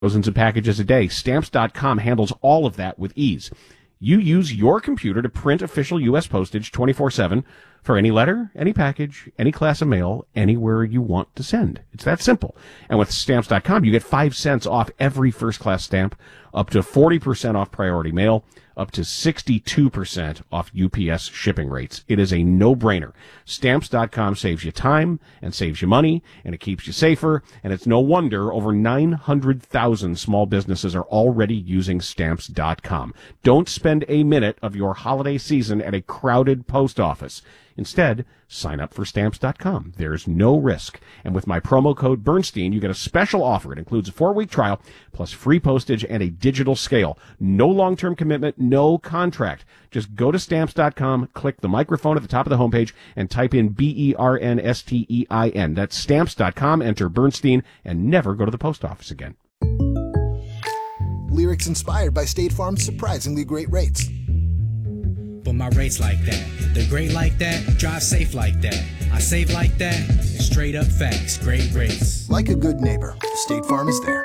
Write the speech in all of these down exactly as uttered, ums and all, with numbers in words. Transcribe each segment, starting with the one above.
Thousands of packages a day. Stamps dot com handles all of that with ease. You use your computer to print official U S postage twenty-four seven for any letter, any package, any class of mail, anywhere you want to send. It's that simple. And with Stamps dot com, you get five cents off every first-class stamp, up to forty percent off priority mail, up to sixty-two percent off U P S shipping rates. It is a no-brainer. Stamps dot com saves you time and saves you money, and it keeps you safer, and it's no wonder over nine hundred thousand small businesses are already using Stamps dot com. Don't spend a minute of your holiday season at a crowded post office. Instead, sign up for Stamps dot com. There's no risk. And with my promo code Bernstein, you get a special offer. It includes a four-week trial, plus free postage and a digital scale. No long-term commitment, no contract. Just go to Stamps dot com, click the microphone at the top of the homepage, and type in B E R N S T E I N. That's Stamps dot com, enter Bernstein, and never go to the post office again. Lyrics inspired by State Farm's surprisingly great rates. But my rates like that, they're great like that, drive safe like that, I save like that, straight up facts, great rates. Like a good neighbor, State Farm is there.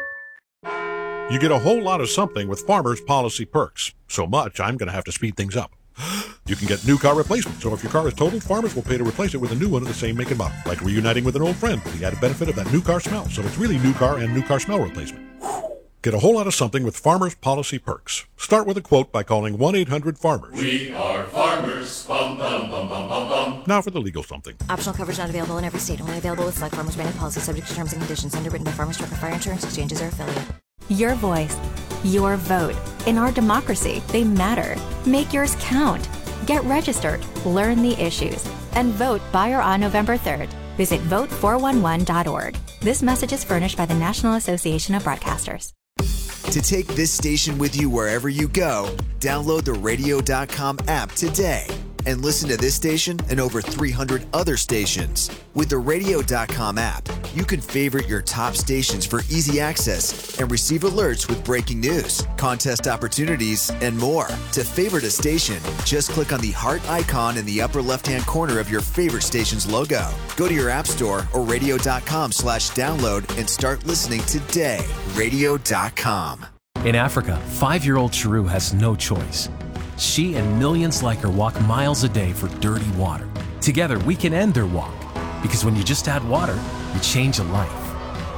You get a whole lot of something with Farmers Policy Perks. So much, I'm going to have to speed things up. You can get new car replacement, so if your car is totaled, Farmers will pay to replace it with a new one of the same make and model, like reuniting with an old friend with the added benefit of that new car smell. So it's really new car and new car smell replacement. Get a whole lot of something with Farmers Policy Perks. Start with a quote by calling one eight hundred farmers. We are farmers. Bum, bum, bum, bum, bum, bum. Now for the legal something. Optional coverage not available in every state. Only available with select Farmers branded policy, subject to terms and conditions. Underwritten by Farmers Truck or Fire Insurance Exchanges or affiliate. Your voice, your vote. In our democracy, they matter. Make yours count. Get registered, learn the issues, and vote by or on November third. Visit vote four one one dot org. This message is furnished by the National Association of Broadcasters. To take this station with you wherever you go, download the radio dot com app today and listen to this station and over three hundred other stations. With the radio dot com app, you can favorite your top stations for easy access and receive alerts with breaking news, contest opportunities, and more. To favorite a station, just click on the heart icon in the upper left-hand corner of your favorite station's logo. Go to your app store or radio dot com slash download and start listening today. radio dot com. In Africa, five-year-old Chiru has no choice. She and millions like her walk miles a day for dirty water. Together, we can end their walk. Because when you just add water, you change a life.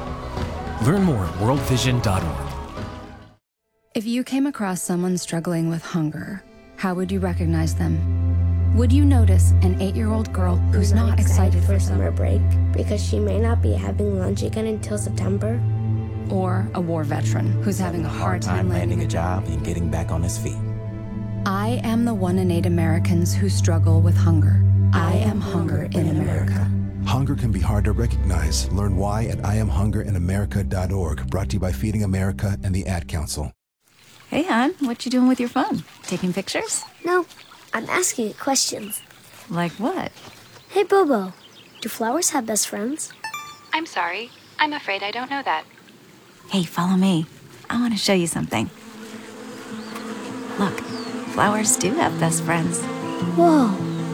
Learn more at world vision dot org. If you came across someone struggling with hunger, how would you recognize them? Would you notice an eight-year-old girl who's not, not excited, excited for summer break because she may not be having lunch again until September? Or a war veteran who's having a hard time landing a job and getting back on his feet? I am the one in eight Americans who struggle with hunger. I am hunger in America. Hunger can be hard to recognize. Learn why at I am hunger in America dot org. Brought to you by Feeding America and the Ad Council. Hey, hon, what you doing with your phone? Taking pictures? No, I'm asking it questions. Like what? Hey, Bobo, do flowers have best friends? I'm sorry. I'm afraid I don't know that. Hey, follow me. I want to show you something. Look, flowers do have best friends. Whoa.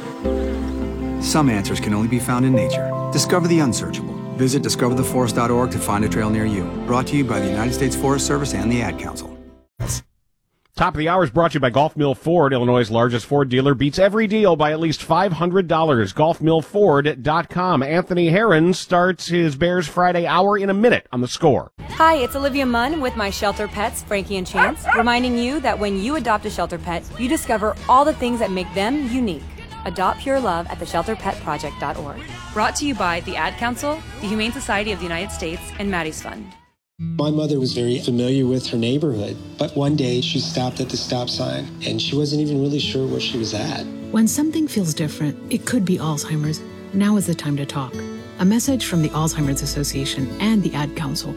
Some answers can only be found in nature. Discover the unsearchable. Visit discover the forest dot org to find a trail near you. Brought to you by the United States Forest Service and the Ad Council. Top of the hour is brought to you by Gulf Mill Ford. Illinois' largest Ford dealer beats every deal by at least five hundred dollars. golf mill ford dot com. Anthony Herron starts his Bears Friday hour in a minute on The Score. Hi, it's Olivia Munn with my shelter pets, Frankie and Chance, reminding you that when you adopt a shelter pet, you discover all the things that make them unique. Adopt pure love at the shelter pet project dot org. Brought to you by the Ad Council, the Humane Society of the United States, and Maddie's Fund. My mother was very familiar with her neighborhood, but one day she stopped at the stop sign and she wasn't even really sure where she was at. When something feels different, it could be Alzheimer's. Now is the time to talk. A message from the Alzheimer's Association and the Ad Council.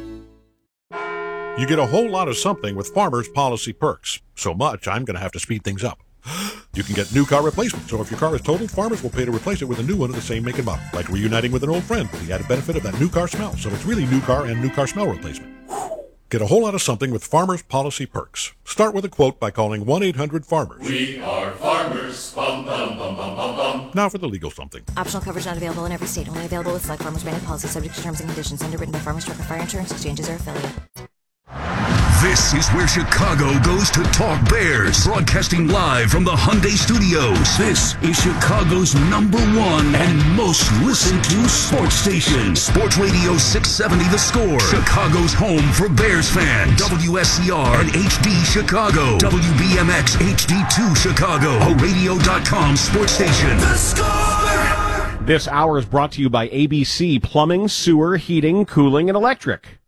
You get a whole lot of something with Farmers Policy Perks. So much, I'm going to have to speed things up. You can get new car replacement, so if your car is totaled, Farmers will pay to replace it with a new one of the same make and model, like reuniting with an old friend with the added benefit of that new car smell. So it's really new car and new car smell replacement. Get a whole lot of something with Farmers Policy Perks. Start with a quote by calling one eight hundred farmers. We are farmers. Bum, bum, bum, bum, bum, bum. Now for the legal something. Optional coverage not available in every state. Only available with select Farmers branded policy, subject to terms and conditions. Underwritten by Farmers Truck or Fire Insurance Exchanges or affiliate. This is where Chicago goes to talk Bears. Broadcasting live from the Hyundai Studios. This is Chicago's number one and most listened to sports station. Sports Radio six seventy The Score. Chicago's home for Bears fans. W S C R and H D Chicago. W B M X H D two Chicago. A radio dot com sports station. The Score! This hour is brought to you by A B C Plumbing, Sewer, Heating, Cooling, and Electric.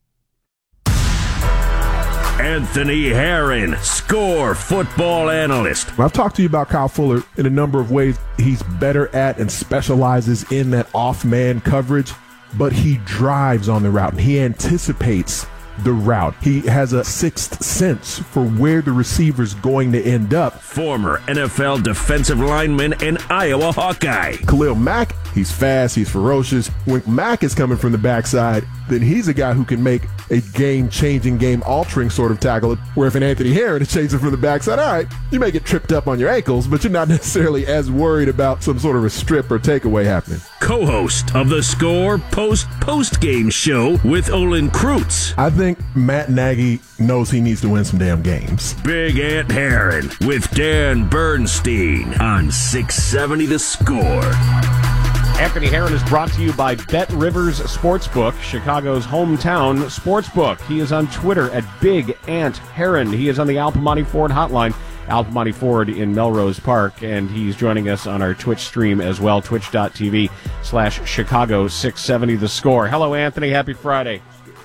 Anthony Herron, Score football analyst. I've talked to you about Kyle Fuller in a number of ways. He's better at and specializes in that off-man coverage, but he drives on the route and he anticipates the route. He has a sixth sense for where the receiver's going to end up. Former N F L defensive lineman and Iowa Hawkeye. Khalil Mack, he's fast, he's ferocious. When Mack is coming from the backside, then he's a guy who can make a game-changing, game-altering sort of tackle, where if an Anthony Herron is chasing from the backside, all right, you may get tripped up on your ankles, but you're not necessarily as worried about some sort of a strip or takeaway happening. Co-host of the Score post-post-game show with Olin Kreutz. I think Matt Nagy knows he needs to win some damn games. Big Ant Herron with Dan Bernstein on six seventy The Score. Anthony Herron is brought to you by Bet Rivers Sportsbook, Chicago's hometown sportsbook. He is on Twitter at Big Ant Herron. He is on the Al Piemonte Ford hotline, Al Piemonte Ford in Melrose Park, and he's joining us on our Twitch stream as well, twitch.tv slash Chicago six seventy The Score. Hello, Anthony. Happy Friday.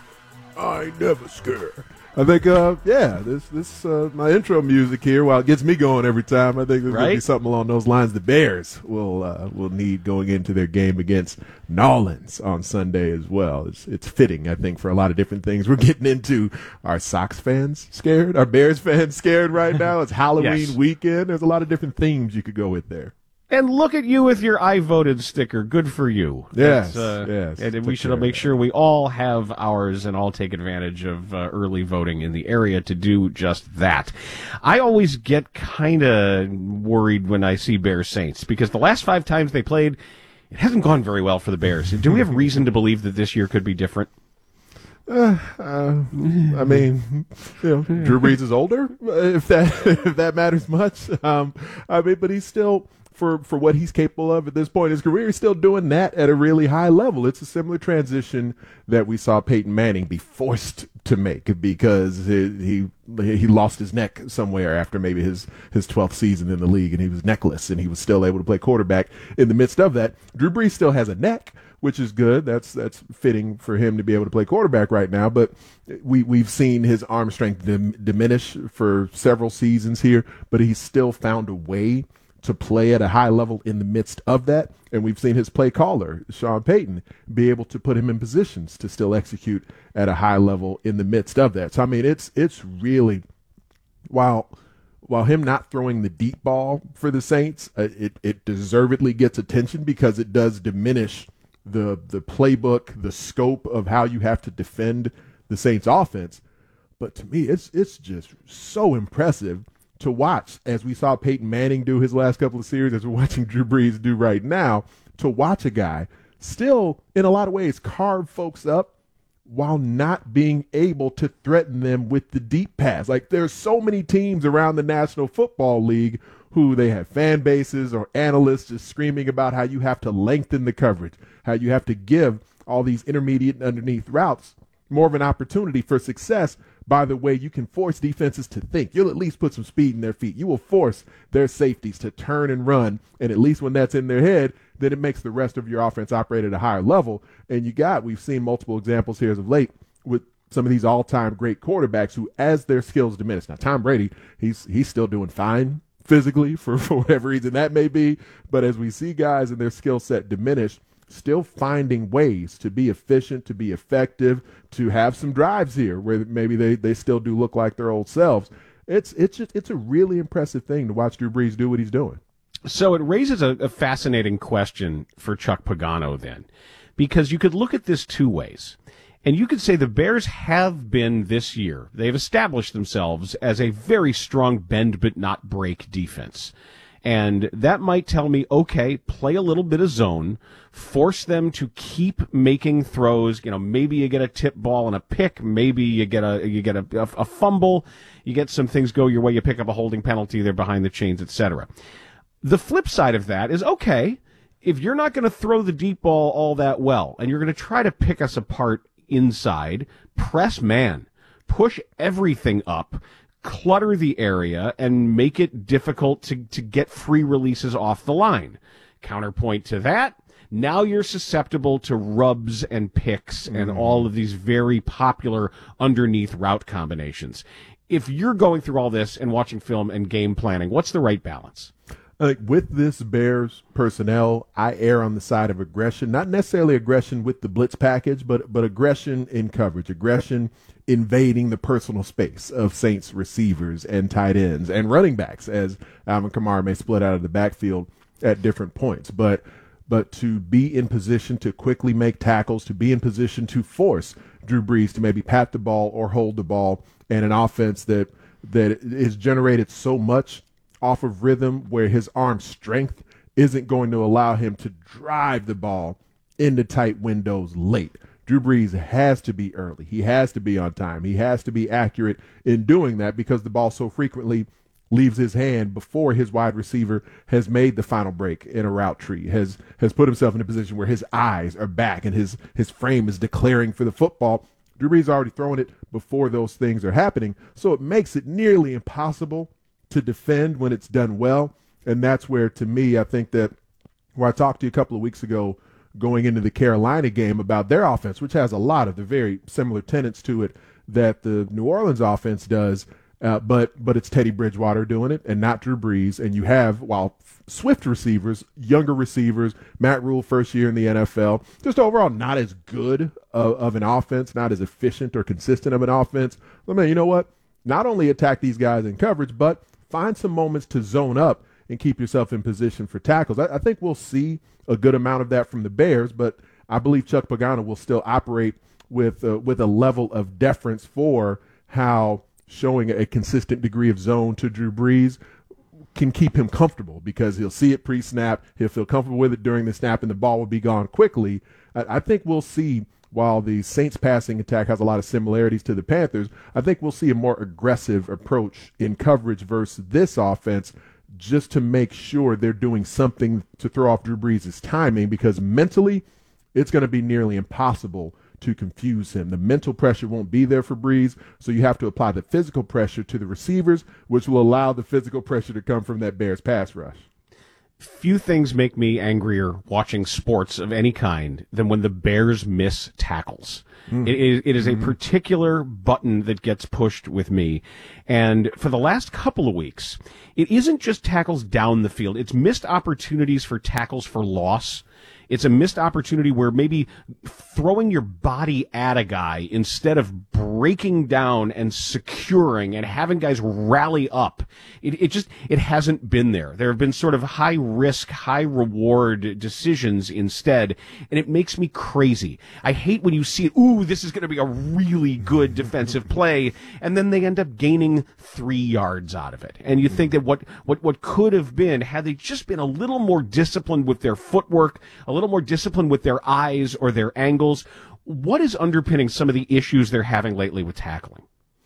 I never scare. I think, uh, yeah, this this uh, my intro music here, while it gets me going every time, I think there's right? going to be something along those lines. The Bears will uh, will need going into their game against Nolans on Sunday as well. It's it's fitting, I think, for a lot of different things. We're getting into our Sox fans scared, our Bears fans scared right now. It's Halloween yes. weekend. There's a lot of different themes you could go with there. And look at you with your I voted sticker. Good for you. Yes, uh, yes. And we should make sure we all have ours and all take advantage of uh, early voting in the area to do just that. I always get kind of worried when I see Bears Saints because the last five times they played, it hasn't gone very well for the Bears. Do we have reason to believe that this year could be different? Uh, uh, I mean, you know, Drew Brees is older, if that if that matters much. Um, I mean, but he's still, for, for what he's capable of at this point in his career, he's still doing that at a really high level. It's a similar transition that we saw Peyton Manning be forced to make because he he, he lost his neck somewhere after maybe his, his twelfth season in the league, and he was neckless, and he was still able to play quarterback in the midst of that. Drew Brees still has a neck, which is good. That's that's fitting for him to be able to play quarterback right now. But we, we've seen his arm strength dim, diminish for several seasons here, but he's still found a way to play at a high level in the midst of that. And we've seen his play caller, Sean Payton, be able to put him in positions to still execute at a high level in the midst of that. So, I mean, it's it's really, while while him not throwing the deep ball for the Saints, uh, it, it deservedly gets attention because it does diminish the the playbook, the scope of how you have to defend the Saints offense. But to me, it's it's just so impressive to watch, as we saw Peyton Manning do his last couple of series, as we're watching Drew Brees do right now, to watch a guy still, in a lot of ways, carve folks up while not being able to threaten them with the deep pass. Like, there's so many teams around the National Football League who they have fan bases or analysts just screaming about how you have to lengthen the coverage, how you have to give all these intermediate and underneath routes more of an opportunity for success by the way you can force defenses to think. You'll at least put some speed in their feet. You will force their safeties to turn and run, and at least when that's in their head, then it makes the rest of your offense operate at a higher level. And you got, we've seen multiple examples here as of late with some of these all-time great quarterbacks who, as their skills diminish. Now, Tom Brady, he's he's still doing fine physically for, for whatever reason that may be, but as we see guys and their skill set diminish, still finding ways to be efficient, to be effective, to have some drives here where maybe they, they still do look like their old selves. It's it's just, it's a really impressive thing to watch Drew Brees do what he's doing. So it raises a, a fascinating question for Chuck Pagano then, because you could look at this two ways. And you could say the Bears have been this year, they've established themselves as a very strong bend but not break defense. And that might tell me, okay, play a little bit of zone, force them to keep making throws. You know, maybe you get a tip ball and a pick, maybe you get a you get a, a, a fumble, you get some things go your way, you pick up a holding penalty, they're behind the chains, et cetera. The flip side of that is, okay, if you're not going to throw the deep ball all that well, and you're going to try to pick us apart inside, press man, push everything up, clutter the area, and make it difficult to, to get free releases off the line. Counterpoint to that, now you're susceptible to rubs and picks and Mm. all of these very popular underneath route combinations. If you're going through all this and watching film and game planning, what's the right balance? Like with this Bears personnel, I err on the side of aggression, not necessarily aggression with the blitz package, but but aggression in coverage, aggression invading the personal space of Saints receivers and tight ends and running backs, as Alvin Kamara may split out of the backfield at different points. But but to be in position to quickly make tackles, to be in position to force Drew Brees to maybe pat the ball or hold the ball, and an offense that that is generated so much off of rhythm where his arm strength isn't going to allow him to drive the ball into tight windows late. Drew Brees has to be early. He has to be on time. He has to be accurate in doing that because the ball so frequently leaves his hand before his wide receiver has made the final break in a route tree, has has put himself in a position where his eyes are back and his, his frame is declaring for the football. Drew Brees already throwing it before those things are happening, so it makes it nearly impossible to defend when it's done well. And that's where, to me, I think that where I talked to you a couple of weeks ago going into the Carolina game about their offense, which has a lot of the very similar tenets to it that the New Orleans offense does, uh, but but it's Teddy Bridgewater doing it and not Drew Brees. And you have, while swift receivers, younger receivers, Matt Rule, first year in the N F L, just overall not as good of, of an offense, not as efficient or consistent of an offense. I mean, you know what? Not only attack these guys in coverage, but find some moments to zone up and keep yourself in position for tackles. I, I think we'll see a good amount of that from the Bears, but I believe Chuck Pagano will still operate with uh, with a level of deference for how showing a consistent degree of zone to Drew Brees can keep him comfortable, because he'll see it pre-snap, he'll feel comfortable with it during the snap, and the ball will be gone quickly. I, I think we'll see, while the Saints passing attack has a lot of similarities to the Panthers, I think we'll see a more aggressive approach in coverage versus this offense, just to make sure they're doing something to throw off Drew Brees' timing, because mentally it's going to be nearly impossible to confuse him. The mental pressure won't be there for Brees, so you have to apply the physical pressure to the receivers, which will allow the physical pressure to come from that Bears pass rush. Few things make me angrier watching sports of any kind than when the Bears miss tackles. Mm. It is, it is mm-hmm. a particular button that gets pushed with me. And for the last couple of weeks, it isn't just tackles down the field. It's missed opportunities for tackles for loss. It's a missed opportunity where maybe throwing your body at a guy instead of breaking down and securing and having guys rally up. It, it just, it hasn't been there. There have been sort of high risk, high reward decisions instead, and it makes me crazy. I hate when you see, ooh, this is going to be a really good defensive play, and then they end up gaining three yards out of it. And you think that what, what, what could have been, had they just been a little more disciplined with their footwork, a little more disciplined with their eyes or their angles. What is underpinning some of the issues they're having lately with tackling?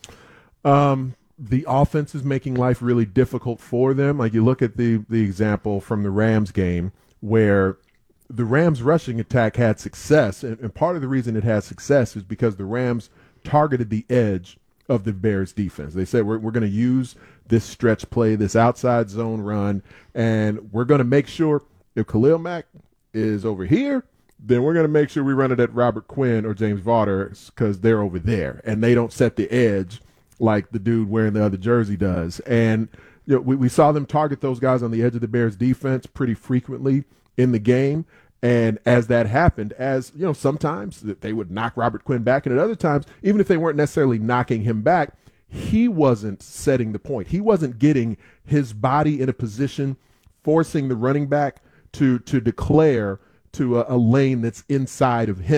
Um, the offense is making life really difficult for them. Like, you look at the the example from the Rams game where the Rams rushing attack had success, and, and part of the reason it had success is because the Rams targeted the edge of the Bears defense. They said, we're, we're going to use this stretch play, this outside zone run, and we're going to make sure if Khalil Mack is over here, then we're going to make sure we run it at Robert Quinn or James Varder, because they're over there and they don't set the edge like the dude wearing the other jersey does. And you know, we, we saw them target those guys on the edge of the Bears defense pretty frequently in the game. And as that happened, as you know, sometimes they would knock Robert Quinn back, and at other times, even if they weren't necessarily knocking him back, he wasn't setting the point. He wasn't getting his body in a position, forcing the running back to to declare to a, a lane that's inside of him.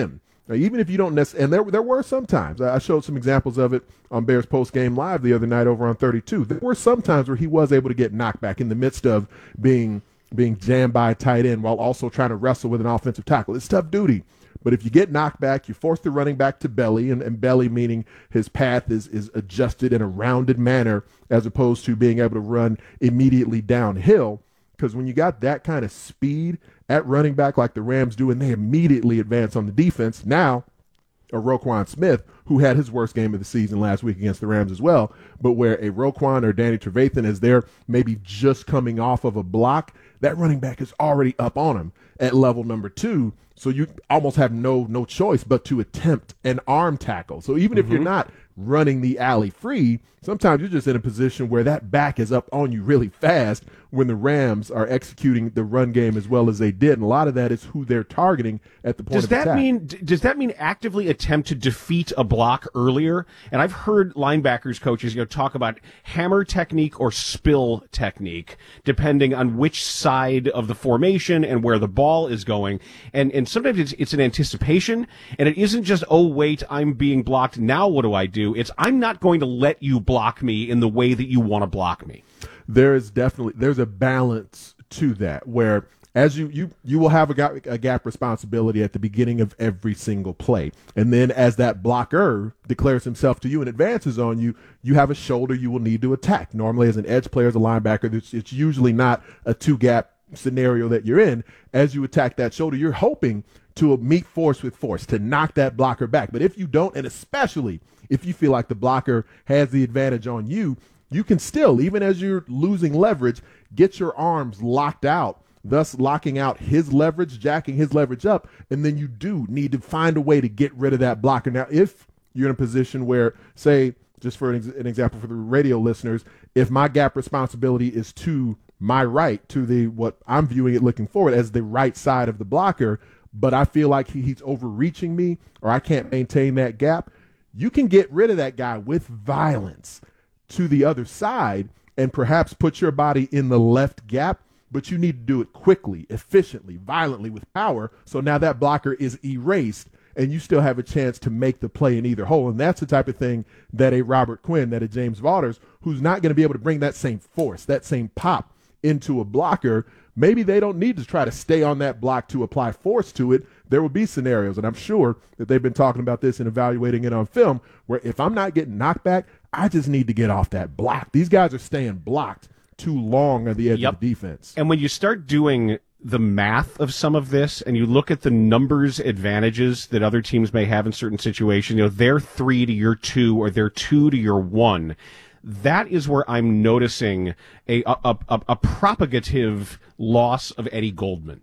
Now, even if you don't necessarily, and there there were some times, I showed some examples of it on Bears Post Game Live the other night over on thirty-two. There were some times where he was able to get knocked back in the midst of being being jammed by a tight end while also trying to wrestle with an offensive tackle. It's tough duty. But if you get knocked back, you force the running back to belly, and, and belly meaning his path is, is adjusted in a rounded manner as opposed to being able to run immediately downhill. Because when you got that kind of speed at running back like the Rams do, and they immediately advance on the defense, now a Roquan Smith, who had his worst game of the season last week against the Rams as well, but where a Roquan or Danny Trevathan is there maybe just coming off of a block, that running back is already up on him at level number two. So you almost have no no choice but to attempt an arm tackle. So even mm-hmm. if you're not running the alley free, sometimes you're just in a position where that back is up on you really fast when the Rams are executing the run game as well as they did. And a lot of that is who they're targeting at the point does of that attack. mean does that mean actively attempt to defeat a block earlier? And I've heard linebackers coaches, you know, talk about hammer technique or spill technique, depending on which side of the formation and where the ball is going. And and sometimes it's it's an anticipation, and it isn't just, oh wait, I'm being blocked, now what do I do? It's, I'm not going to let you block me in the way that you want to block me. There is definitely, there's a balance to that where as you, you, you will have a gap, a gap responsibility at the beginning of every single play. And then as that blocker declares himself to you and advances on you, you have a shoulder you will need to attack. Normally as an edge player, as a linebacker, it's, it's usually not a two gap scenario that you're in. As you attack that shoulder, you're hoping to meet force with force, to knock that blocker back. But if you don't, and especially if you feel like the blocker has the advantage on you, you can still, even as you're losing leverage, get your arms locked out, thus locking out his leverage, jacking his leverage up, and then you do need to find a way to get rid of that blocker. Now, if you're in a position where, say, just for an, ex- an example for the radio listeners, if my gap responsibility is to my right, to the what I'm viewing it looking forward as the right side of the blocker, but I feel like he, he's overreaching me or I can't maintain that gap, you can get rid of that guy with violence to the other side and perhaps put your body in the left gap, but you need to do it quickly, efficiently, violently, with power. So now that blocker is erased and you still have a chance to make the play in either hole. And that's the type of thing that a Robert Quinn, that a James Vaughters, who's not going to be able to bring that same force, that same pop into a blocker, maybe they don't need to try to stay on that block to apply force to it. There will be scenarios, and I'm sure that they've been talking about this and evaluating it on film, where if I'm not getting knocked back, I just need to get off that block. These guys are staying blocked too long on the edge yep. of the defense. And when you start doing the math of some of this and you look at the numbers advantages that other teams may have in certain situations, you know, they're three to your two or they're two to your one. That is where I'm noticing a, a, a, a propagative loss of Eddie Goldman.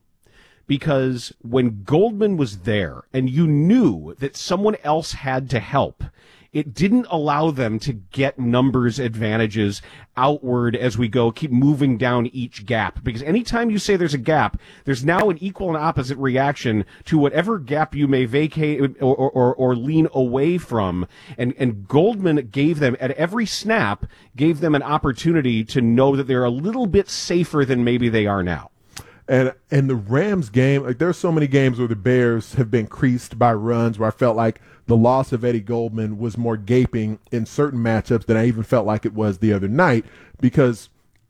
Because when Goldman was there and you knew that someone else had to help, it didn't allow them to get numbers advantages outward as we go, keep moving down each gap. Because anytime you say there's a gap, there's now an equal and opposite reaction to whatever gap you may vacate or, or, or lean away from. And, and Goldman gave them, at every snap, gave them an opportunity to know that they're a little bit safer than maybe they are now. And in the Rams game, like there's so many games where the Bears have been creased by runs where I felt like the loss of Eddie Goldman was more gaping in certain matchups than I even felt like it was the other night, because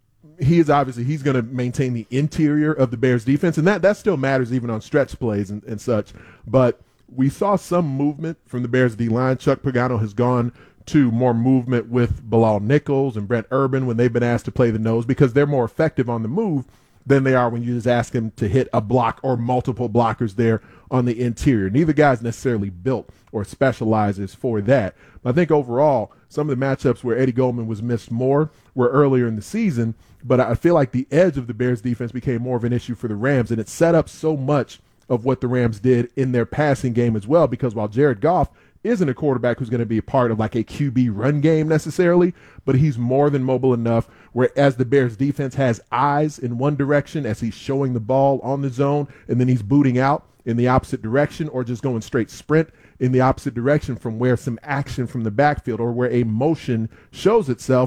he is obviously, he's going to maintain the interior of the Bears defense, and that, that still matters even on stretch plays and, and such. But we saw some movement from the Bears D-line. Chuck Pagano has gone to more movement with Bilal Nichols and Brent Urban when they've been asked to play the nose, because they're more effective on the move than they are when you just ask them to hit a block or multiple blockers there on the interior. Neither guy's necessarily built or specializes for that. I think overall, some of the matchups where Eddie Goldman was missed more were earlier in the season, but I feel like the edge of the Bears defense became more of an issue for the Rams, and it set up so much of what the Rams did in their passing game as well, because while Jared Goff isn't a quarterback who's going to be a part of like a Q B run game necessarily, but he's more than mobile enough where as the Bears defense has eyes in one direction as he's showing the ball on the zone and then he's booting out in the opposite direction or just going straight sprint in the opposite direction from where some action from the backfield or where a motion shows itself,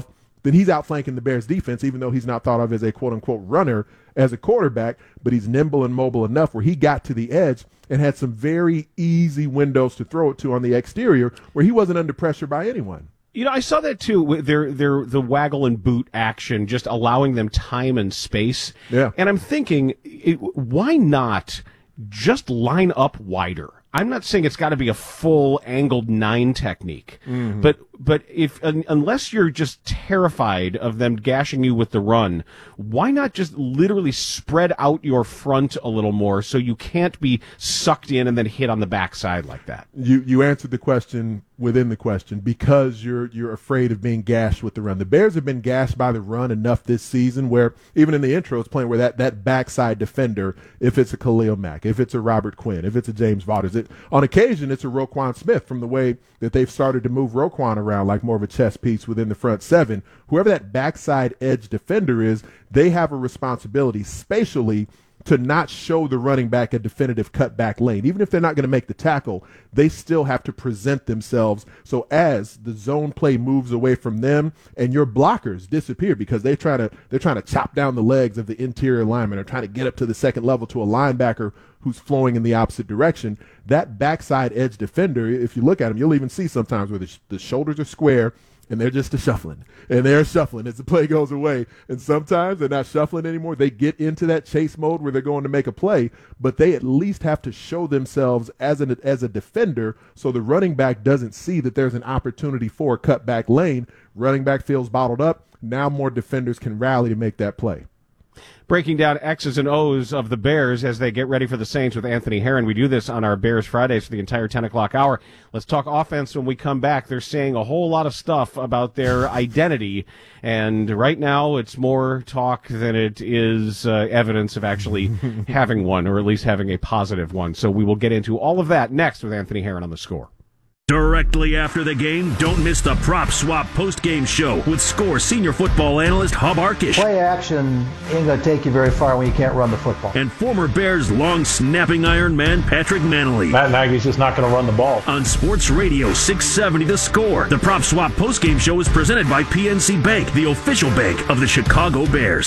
then he's outflanking the Bears defense, even though he's not thought of as a quote-unquote runner as a quarterback, but he's nimble and mobile enough where he got to the edge and had some very easy windows to throw it to on the exterior where he wasn't under pressure by anyone. You know, I saw that too. With their their the waggle and boot action, just allowing them time and space. Yeah. And I'm thinking, it, why not just line up wider? I'm not saying it's got to be a full angled nine technique, Mhm. but but if un, unless you're just terrified of them gashing you with the run, why not just literally spread out your front a little more so you can't be sucked in and then hit on the backside like that? You you answered the question within the question because you're you're afraid of being gashed with the run. The Bears have been gashed by the run enough this season where even in the intro it's playing where that, that backside defender, if it's a Khalil Mack, if it's a Robert Quinn, if it's a James Vaughters, it, on occasion it's a Roquan Smith from the way that they've started to move Roquan around like more of a chess piece within the front seven. Whoever that backside edge defender is, they have a responsibility spatially to not show the running back a definitive cutback lane. Even if they're not going to make the tackle, they still have to present themselves. So as the zone play moves away from them and your blockers disappear because they try to, they're trying to chop down the legs of the interior lineman or trying to get up to the second level to a linebacker who's flowing in the opposite direction, that backside edge defender, if you look at him, you'll even see sometimes where the, sh- the shoulders are square and they're just a shuffling, and they're shuffling as the play goes away. And sometimes they're not shuffling anymore. They get into that chase mode where they're going to make a play, but they at least have to show themselves as an as a defender so the running back doesn't see that there's an opportunity for a cutback lane. Running back feels bottled up. Now more defenders can rally to make that play. Breaking down X's and O's of the Bears as they get ready for the Saints with Anthony Herron. We do this on our Bears Fridays for the entire ten o'clock hour. Let's talk offense when we come back. They're saying a whole lot of stuff about their identity, and right now it's more talk than it is uh, evidence of actually having one, or at least having a positive one. So we will get into all of that next with Anthony Herron on The Score. Directly after the game, don't miss the Prop Swap post-game show with Score senior football analyst Hub Arkish. Play action ain't going to take you very far when you can't run the football. And former Bears long snapping iron man Patrick Manley. Matt Nagy's just not going to run the ball. On Sports Radio six seventy The Score, the Prop Swap post-game show is presented by P N C Bank, the official bank of the Chicago Bears.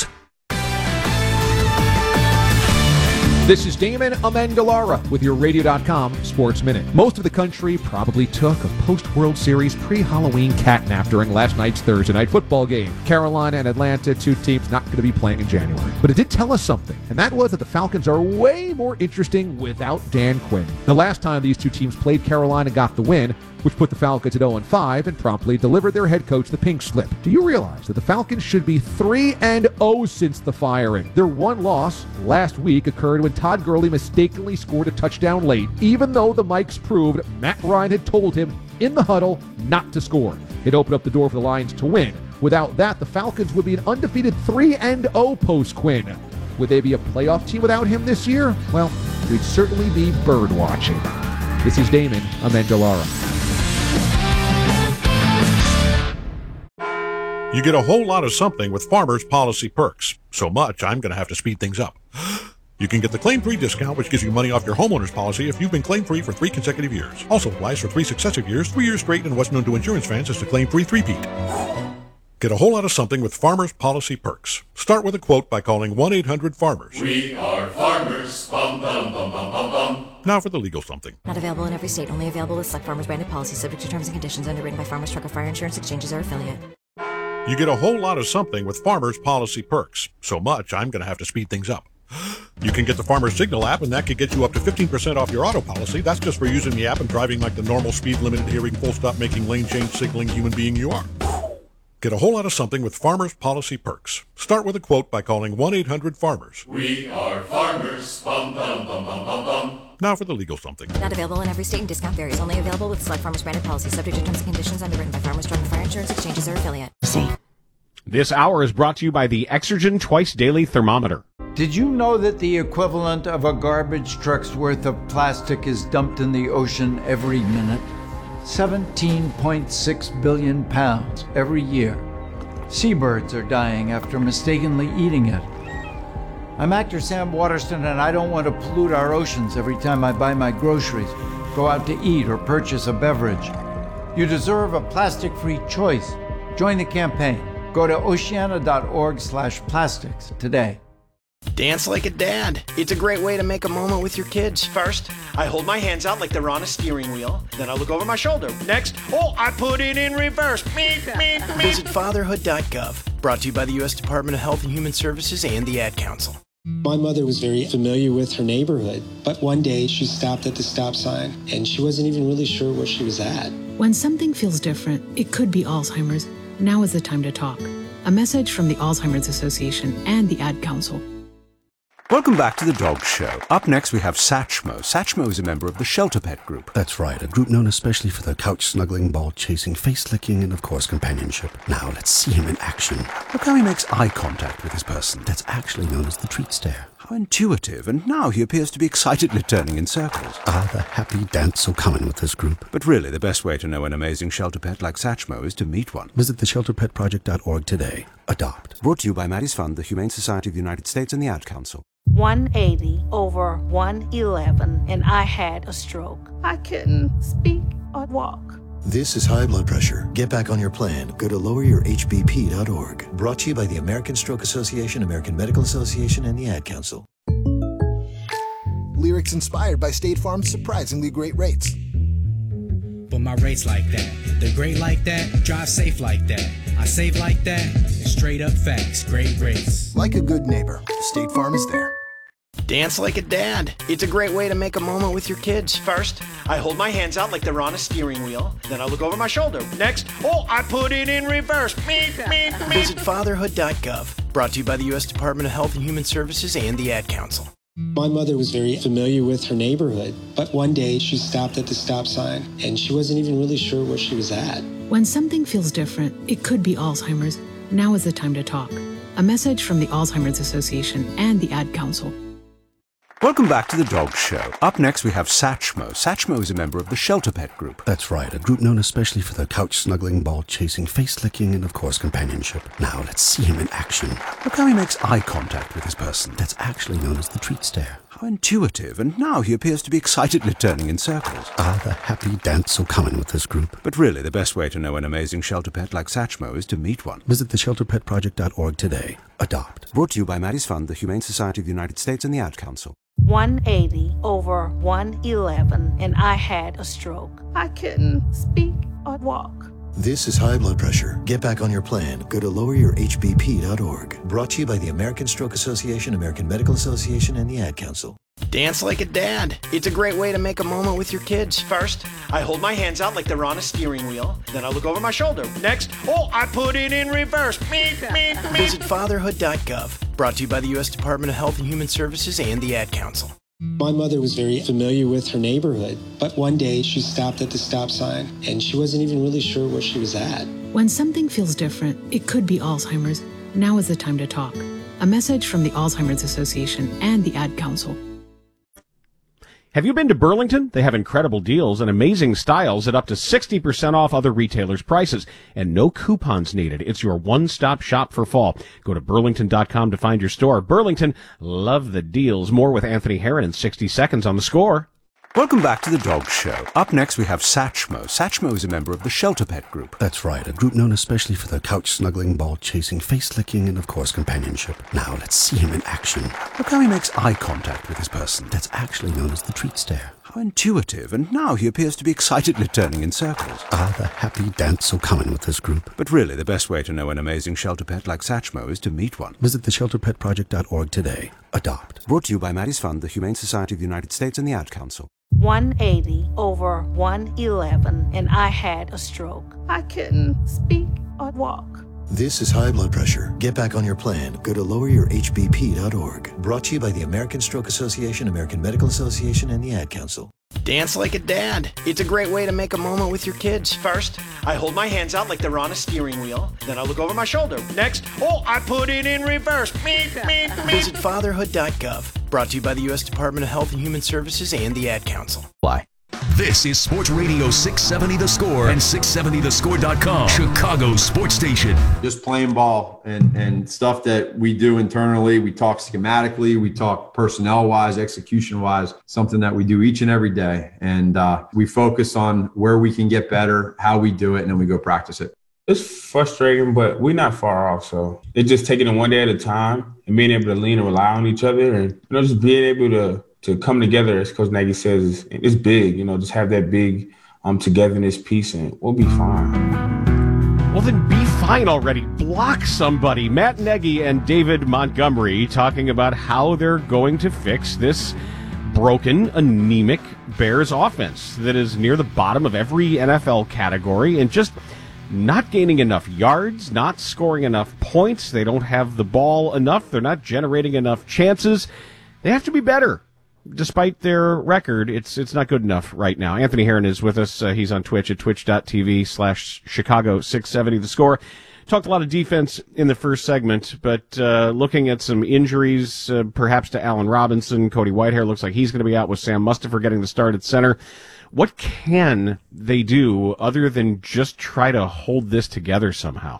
This is Damon Amendolara with your Radio dot com Sports Minute. Most of the country probably took a post-World Series pre-Halloween catnap during last night's Thursday night football game. Carolina and Atlanta, two teams not going to be playing in January. But it did tell us something, and that was that the Falcons are way more interesting without Dan Quinn. The last time these two teams played, Carolina got the win, which put the Falcons at oh and five and promptly delivered their head coach the pink slip. Do you realize that the Falcons should be three and oh since the firing? Their one loss last week occurred when Todd Gurley mistakenly scored a touchdown late, even though the mics proved Matt Ryan had told him in the huddle not to score. It opened up the door for the Lions to win. Without that, the Falcons would be an undefeated three and oh post-Quinn. Would they be a playoff team without him this year? Well, we'd certainly be bird watching. This is Damon Amendolara. You get a whole lot of something with Farmers Policy Perks. So much, I'm going to have to speed things up. You can get the claim-free discount, which gives you money off your homeowner's policy if you've been claim-free for three consecutive years. Also applies for three successive years, three years straight, and what's known to insurance fans as the claim-free three-peat. Get a whole lot of something with Farmers Policy Perks. Start with a quote by calling one eight hundred farmers. We are farmers. Bum, bum, bum, bum, bum, bum. Now for the legal something. Not available in every state. Only available with select Farmers branded policies subject to terms and conditions underwritten by Farmers Truck or Fire Insurance Exchanges or affiliate. You get a whole lot of something with Farmers Policy Perks. So much, I'm going to have to speed things up. You can get the Farmers Signal app, and that could get you up to fifteen percent off your auto policy. That's just for using the app and driving like the normal speed limit adhering, full stop making lane change signaling human being you are. Get a whole lot of something with Farmers Policy Perks. Start with a quote by calling one eight hundred farmers. We are farmers. Bum, bum, bum, bum, bum, bum. Now for the legal something. Not available in every state and discount varies. Only available with select Farmers branded policies subject to terms and conditions underwritten by Farmers Truck or Fire Insurance Exchanges or affiliate. See. This hour is brought to you by the Exergen Twice Daily Thermometer. Did you know that the equivalent of a garbage truck's worth of plastic is dumped in the ocean every minute? seventeen point six billion pounds every year. Seabirds are dying after mistakenly eating it. I'm actor Sam Waterston, and I don't want to pollute our oceans every time I buy my groceries, go out to eat, or purchase a beverage. You deserve a plastic-free choice. Join the campaign. Go to oceana.org slash plastics today. Dance like a dad. It's a great way to make a moment with your kids. First, I hold my hands out like they're on a steering wheel. Then I look over my shoulder. Next, oh, I put it in reverse. Meep, meep, meep. Visit fatherhood dot gov. Brought to you by the U S Department of Health and Human Services and the Ad Council. My mother was very familiar with her neighborhood, but one day she stopped at the stop sign and she wasn't even really sure where she was at. When something feels different, it could be Alzheimer's. Now is the time to talk. A message from the Alzheimer's Association and the Ad Council. Welcome back to The Dog Show. Up next, we have Satchmo. Satchmo is a member of the Shelter Pet Group. That's right, a group known especially for their couch-snuggling, ball-chasing, face-licking, and, of course, companionship. Now, let's see him in action. Look how he makes eye contact with his person. That's actually known as the treat stare. How intuitive, and now he appears to be excitedly turning in circles. Ah, the happy dance so common with this group. But really, the best way to know an amazing shelter pet like Satchmo is to meet one. Visit the shelter pet project dot org today. Adopt. Brought to you by Maddie's Fund, the Humane Society of the United States, and the Ad Council. one eighty over one eleven, and I had a stroke. I couldn't speak or walk. This is high blood pressure. Get back on your plan. Go to lower your h b p dot org. Brought to you by the American Stroke Association, American Medical Association, and the Ad Council. Lyrics inspired by State Farm's surprisingly great rates. But my rates like that, they're great like that, drive safe like that, I save like that, straight up facts, great rates. Like a good neighbor, State Farm is there. Dance like a dad. It's a great way to make a moment with your kids. First, I hold my hands out like they're on a steering wheel. Then I look over my shoulder. Next, oh, I put it in reverse. Meep, meep, meep. Visit fatherhood dot gov. Brought to you by the U S Department of Health and Human Services and the Ad Council. My mother was very familiar with her neighborhood, but one day she stopped at the stop sign and she wasn't even really sure where she was at. When something feels different, it could be Alzheimer's. Now is the time to talk. A message from the Alzheimer's Association and the Ad Council. Welcome back to The Dog Show. Up next, we have Satchmo. Satchmo is a member of the Shelter Pet Group. That's right, a group known especially for their couch-snuggling, ball-chasing, face-licking, and, of course, companionship. Now, let's see him in action. Look how he makes eye contact with his person. That's actually known as the treat stare. How intuitive, and now he appears to be excitedly turning in circles. Ah, the happy dance so common with this group. But really, the best way to know an amazing shelter pet like Satchmo is to meet one. Visit the shelter pet project dot org today. Adopt. Brought to you by Maddie's Fund, the Humane Society of the United States, and the Ad Council. one eighty over one eleven, and I had a stroke. I couldn't speak or walk. This is high blood pressure. Get back on your plan. Go to lower your h b p dot org. Brought to you by the American Stroke Association, American Medical Association, and the Ad Council. Dance like a dad. It's a great way to make a moment with your kids. First, I hold my hands out like they're on a steering wheel. Then I look over my shoulder. Next, oh, I put it in reverse. Meep, meep, meep. Visit fatherhood dot gov. Brought to you by the U S Department of Health and Human Services and the Ad Council. My mother was very familiar with her neighborhood, but one day she stopped at the stop sign and she wasn't even really sure where she was at. When something feels different, it could be Alzheimer's. Now is the time to talk. A message from the Alzheimer's Association and the Ad Council. Have you been to Burlington? They have incredible deals and amazing styles at up to sixty percent off other retailers' prices, and no coupons needed. It's your one-stop shop for fall. Go to burlington dot com to find your store. Burlington, love the deals. More with Anthony Herron in sixty seconds on The Score. Welcome back to The Dog Show. Up next, we have Satchmo. Satchmo is a member of the Shelter Pet Group. That's right, a group known especially for their couch-snuggling, ball-chasing, face-licking, and, of course, companionship. Now, let's see him in action. Look how he makes eye contact with his person. That's actually known as the treat stare. How intuitive, and now he appears to be excitedly turning in circles. Ah, the happy dance so common with this group. But really, the best way to know an amazing shelter pet like Satchmo is to meet one. Visit the shelter pet project dot org today. Adopt. Brought to you by Maddie's Fund, the Humane Society of the United States, and the Ad Council. one eighty over one eleven, and I had a stroke. I couldn't speak or walk. This is high blood pressure. Get back on your plan. Go to lower your h b p dot org. Brought to you by the American Stroke Association, American Medical Association, and the Ad Council. Dance like a dad. It's a great way to make a moment with your kids. First, I hold my hands out like they're on a steering wheel. Then I look over my shoulder. Next, oh, I put it in reverse. Meep, meep, meep. Visit fatherhood dot gov. Brought to you by the U S Department of Health and Human Services and the Ad Council. Why? This is Sports Radio six seventy The Score and six seventy the score dot com, Chicago's sports station. Just playing ball and, and stuff that we do internally. We talk schematically, we talk personnel-wise, execution-wise, something that we do each and every day. And uh, we focus on where we can get better, how we do it, and then we go practice it. It's frustrating, but we're not far off. So it's just taking it one day at a time and being able to lean and rely on each other, and you know, just being able to to come together, as Coach Nagy says, is, is big. You know, just have that big um togetherness piece, and we'll be fine. Well, then be fine already. Block somebody. Matt Nagy and David Montgomery talking about how they're going to fix this broken, anemic Bears offense that is near the bottom of every N F L category and just not gaining enough yards, not scoring enough points. They don't have the ball enough. They're not generating enough chances. They have to be better. Despite their record, it's it's not good enough right now. Anthony Herron is with us. Uh, he's on Twitch at twitch.tv slash Chicago six seventy The Score. Talked a lot of defense in the first segment, but uh, looking at some injuries, uh, perhaps to Allen Robinson, Cody Whitehair looks like he's going to be out with Sam Mustipher getting the start at center. What can they do other than just try to hold this together somehow?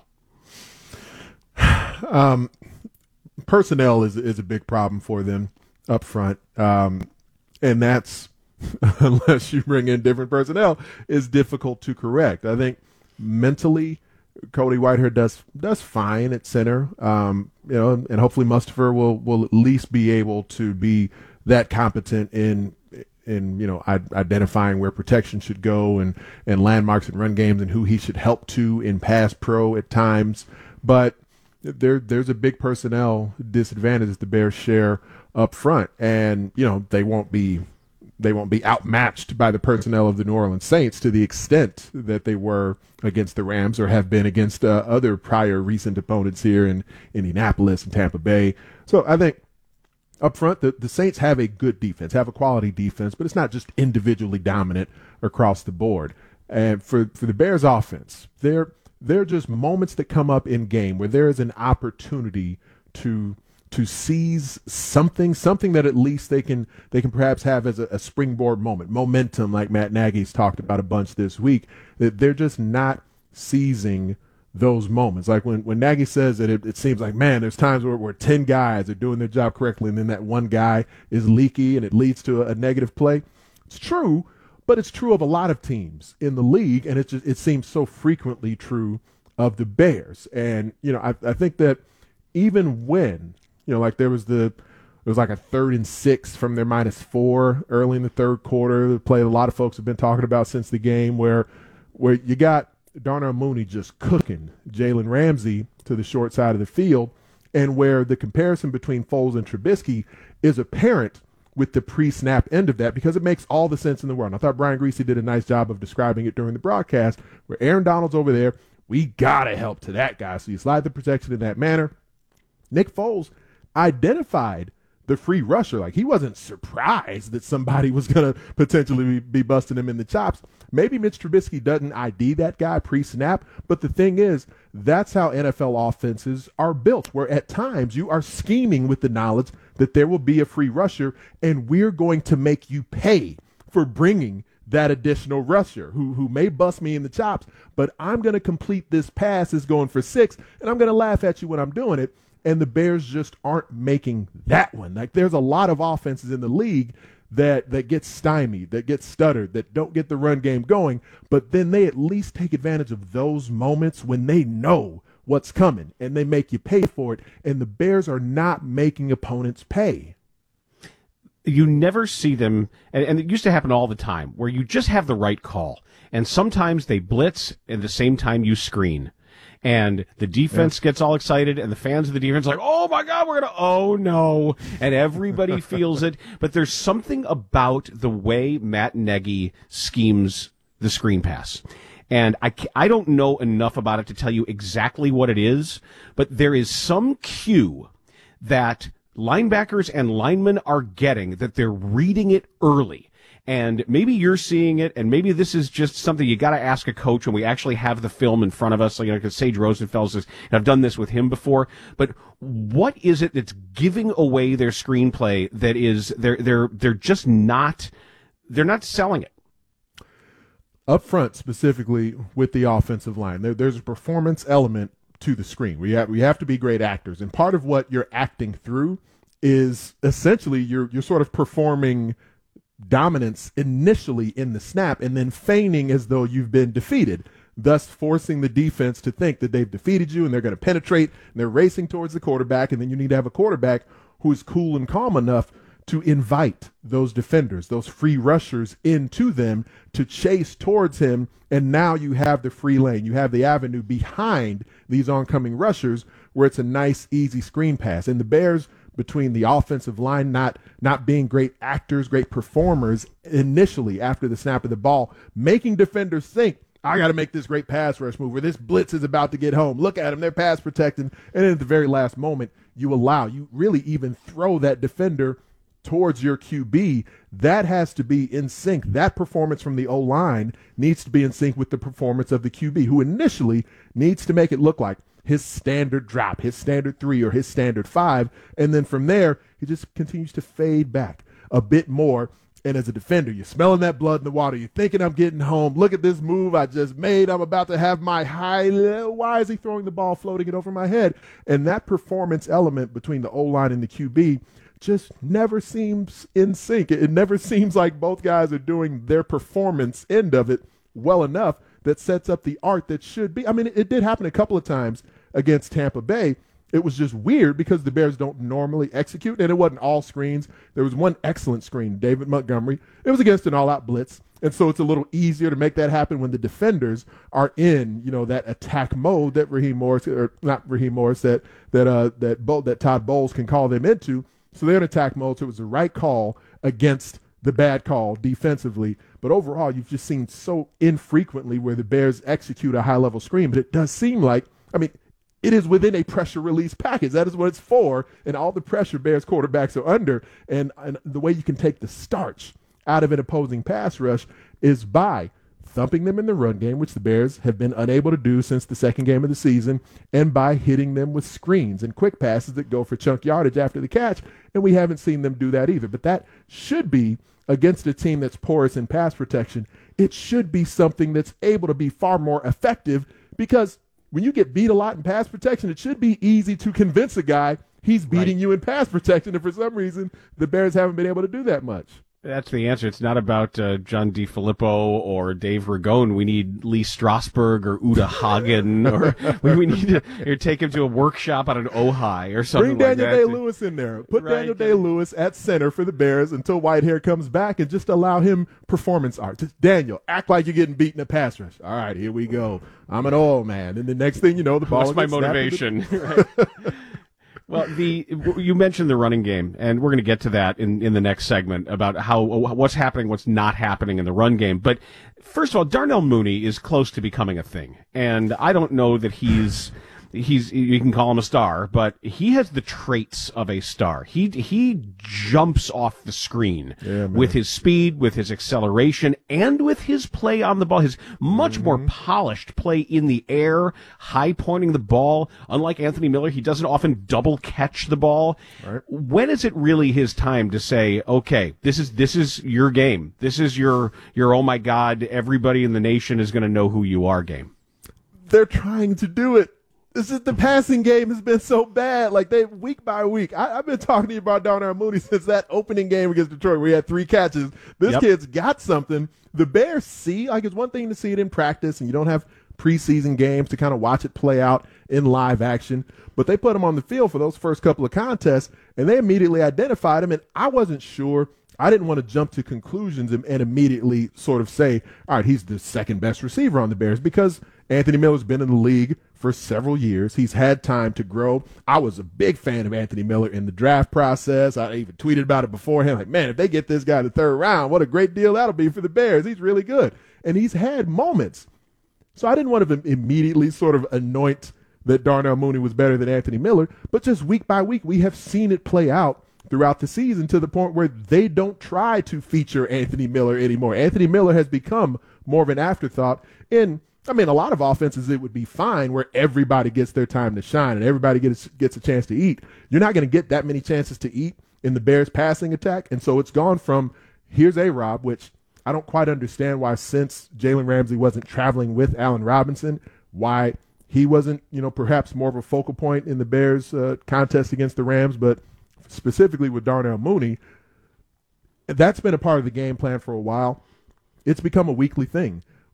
Um, personnel is is a big problem for them up front, um, and that's unless you bring in different personnel, is difficult to correct. I think mentally, Cody Whitehair does does fine at center, um, you know, and hopefully Mustipher will will at least be able to be that competent in. in, you know, identifying where protection should go and, and landmarks and run games and who he should help to in pass pro at times. But there there's a big personnel disadvantage that the Bears share up front. And, you know, they won't be they won't be outmatched by the personnel of the New Orleans Saints to the extent that they were against the Rams or have been against uh, other prior recent opponents here in Indianapolis and Tampa Bay. So I think up front, the, the Saints have a good defense, have a quality defense, but it's not just individually dominant across the board. And for, for the Bears offense, there, there are just moments that come up in game where there is an opportunity to to seize something, something that at least they can they can perhaps have as a, a springboard moment, momentum, like Matt Nagy's talked about a bunch this week, that they're just not seizing those moments. Like when, when Nagy says that it, it seems like, man, there's times where, where ten guys are doing their job correctly and then that one guy is leaky and it leads to a, a negative play. It's true, but it's true of a lot of teams in the league, and it just it seems so frequently true of the Bears. And, you know, I, I think that even when, you know, like there was the it was like a third and six from their minus four early in the third quarter, the play a lot of folks have been talking about since the game where where you got Darnell Mooney just cooking Jalen Ramsey to the short side of the field, and where the comparison between Foles and Trubisky is apparent with the pre-snap end of that, because it makes all the sense in the world. And I thought Brian Griese did a nice job of describing it during the broadcast, where Aaron Donald's over there, we got to help to that guy. So you slide the protection in that manner. Nick Foles identified the free rusher. Like, he wasn't surprised that somebody was going to potentially be busting him in the chops. Maybe Mitch Trubisky doesn't I D that guy pre-snap, but the thing is, that's how N F L offenses are built, where at times you are scheming with the knowledge that there will be a free rusher, and we're going to make you pay for bringing that additional rusher who who may bust me in the chops, but I'm going to complete this pass is going for six, and I'm going to laugh at you when I'm doing it. And the Bears just aren't making that one. Like, there's a lot of offenses in the league that that get stymied, that get stuttered, that don't get the run game going, but then they at least take advantage of those moments when they know what's coming, and they make you pay for it, and the Bears are not making opponents pay. You never see them, and, and it used to happen all the time, where you just have the right call, and sometimes they blitz at the same time you screen. And the defense yeah. gets all excited, and the fans of the defense are like, oh, my God, we're going to, oh, no. And everybody feels it. But there's something about the way Matt Nagy schemes the screen pass. And I, I don't know enough about it to tell you exactly what it is, but there is some cue that linebackers and linemen are getting, that they're reading it early. And maybe you're seeing it, and maybe this is just something you got to ask a coach when we actually have the film in front of us. So, you know, because Sage Rosenfeld says, and I've done this with him before. But what is it that's giving away their screenplay that is they're they're they're just not they're not selling it? Up front, specifically with the offensive line, there, there's a performance element to the screen. We have we have to be great actors, and part of what you're acting through is essentially you're you're sort of performing dominance initially in the snap and then feigning as though you've been defeated. thus forcing the defense to think that they've defeated you and they're going to penetrate and they're racing towards the quarterback. And then you need to have a quarterback who is cool and calm enough to invite those defenders, those free rushers into them to chase towards him. And now you have the free lane. You have the avenue behind these oncoming rushers where it's a nice, easy screen pass. And the Bears, between the offensive line not not being great actors, great performers initially after the snap of the ball, making defenders think, I got to make this great pass rush move, or this blitz is about to get home. Look at them, they're pass protecting. And then at the very last moment, you allow, you really even throw that defender towards your Q B. That has to be in sync. That performance from the O-line needs to be in sync with the performance of the Q B, who initially needs to make it look like his standard drop, his standard three, or his standard five. And then from there, he just continues to fade back a bit more. And as a defender, you're smelling that blood in the water. You're thinking, I'm getting home. Look at this move I just made. I'm about to have my high. Why is he throwing the ball, floating it over my head? And that performance element between the O-line and the Q B just never seems in sync. It never seems like both guys are doing their performance end of it well enough that sets up the art that should be. I mean, it, it did happen a couple of times against Tampa Bay. It was just weird because the Bears don't normally execute, and it wasn't all screens. There was one excellent screen, David Montgomery. It was against an all-out blitz, and so it's a little easier to make that happen when the defenders are in, you know, that attack mode that Raheem Morris, or not Raheem Morris, that that uh that Bo, that Todd Bowles can call them into. So they're in attack mode. So it was the right call against the bad call defensively. But overall, you've just seen so infrequently where the Bears execute a high-level screen. But it does seem like, I mean, it is within a pressure release package. That is what it's for. And all the pressure Bears quarterbacks are under. And, and the way you can take the starch out of an opposing pass rush is by thumping them in the run game, which the Bears have been unable to do since the second game of the season, and by hitting them with screens and quick passes that go for chunk yardage after the catch. And we haven't seen them do that either. But that should be, against a team that's porous in pass protection, it should be something that's able to be far more effective, because when you get beat a lot in pass protection, it should be easy to convince a guy he's beating right. you in pass protection. And for some reason, the Bears haven't been able to do that much. That's the answer. It's not about uh, John DeFilippo or Dave Ragone. We need Lee Strasberg or Uda Hagen, or we, we need to or take him to a workshop on an Ojai or something Bring like Daniel that. Day Lewis in there. Put Right. Daniel Day Lewis at center for the Bears until Whitehair comes back, and just allow him performance art. Just, Daniel, act like you're getting beaten in a pass rush. All right, here we go. I'm an old man. And the next thing you know, the ball What's my gets snapped motivation? into the- Well, the you mentioned the running game, and we're going to get to that in, in the next segment about how what's happening, what's not happening in the run game. But first of all, Darnell Mooney is close to becoming a thing, and I don't know that he's he's you can call him a star, but he has the traits of a star. He he jumps off the screen Yeah, with his speed, with his acceleration, and with his play on the ball. His much Mm-hmm. more polished play in the air, high pointing the ball. Unlike Anthony Miller, he doesn't often double catch the ball. Right. When is it really his time to say, okay, this is this is your game. This is your your oh my God, everybody in the nation is going to know who you are game. They're trying to do it. This is the passing game has been so bad. Like they week by week. I, I've been talking to you about Darnell Mooney since that opening game against Detroit where he had three catches. This Yep. kid's got something. The Bears see, like it's one thing to see it in practice, and you don't have preseason games to kind of watch it play out in live action. But they put him on the field for those first couple of contests, and they immediately identified him. And I wasn't sure. I didn't want to jump to conclusions and, and immediately sort of say, all right, he's the second best receiver on the Bears, because Anthony Miller's been in the league for several years. He's had time to grow. I was a big fan of Anthony Miller in the draft process. I even tweeted about it beforehand. Like, man, if they get this guy in the third round, what a great deal that'll be for the Bears. He's really good. And he's had moments. So I didn't want to immediately sort of anoint that Darnell Mooney was better than Anthony Miller. But just week by week, we have seen it play out throughout the season to the point where they don't try to feature Anthony Miller anymore. Anthony Miller has become more of an afterthought. In, I mean, a lot of offenses, it would be fine where everybody gets their time to shine and everybody gets gets a chance to eat. You're not going to get that many chances to eat in the Bears passing attack. And so it's gone from, here's A-Rob, which I don't quite understand why, since Jalen Ramsey wasn't traveling with Allen Robinson, why he wasn't, you know, perhaps more of a focal point in the Bears uh, contest against the Rams. But specifically with Darnell Mooney, that's been a part of the game plan for a while. It's become a weekly thing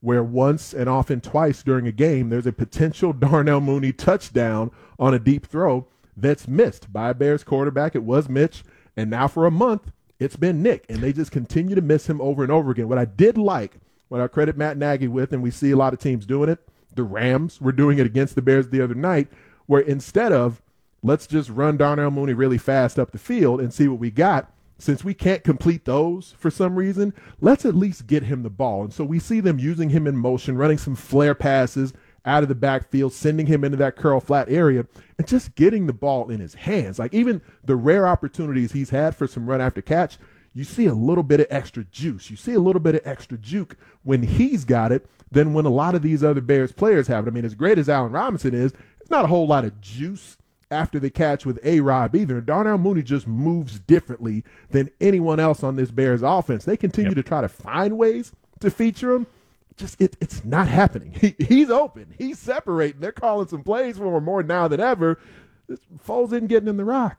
where once and often twice during a game, there's a potential Darnell Mooney touchdown on a deep throw that's missed by a Bears quarterback. It was Mitch, and now for a month, it's been Nick, and they just continue to miss him over and over again. What I did like, what I credit Matt Nagy with, and we see a lot of teams doing it, the Rams were doing it against the Bears the other night, where instead of let's just run Darnell Mooney really fast up the field and see what we got, since we can't complete those for some reason, let's at least get him the ball. And so we see them using him in motion, running some flare passes out of the backfield, sending him into that curl flat area, and just getting the ball in his hands. Like even the rare opportunities he's had for some run after catch, you see a little bit of extra juice. You see a little bit of extra juke when he's got it than when a lot of these other Bears players have it. I mean, as great as Allen Robinson is, it's not a whole lot of juice after the catch with A-Rob either. Darnell Mooney just moves differently than anyone else on this Bears offense. They continue yep. to try to find ways to feature him. Just it, it's not happening. He, he's open. He's separating. They're calling some plays for him more now than ever. Foles isn't getting in the rock.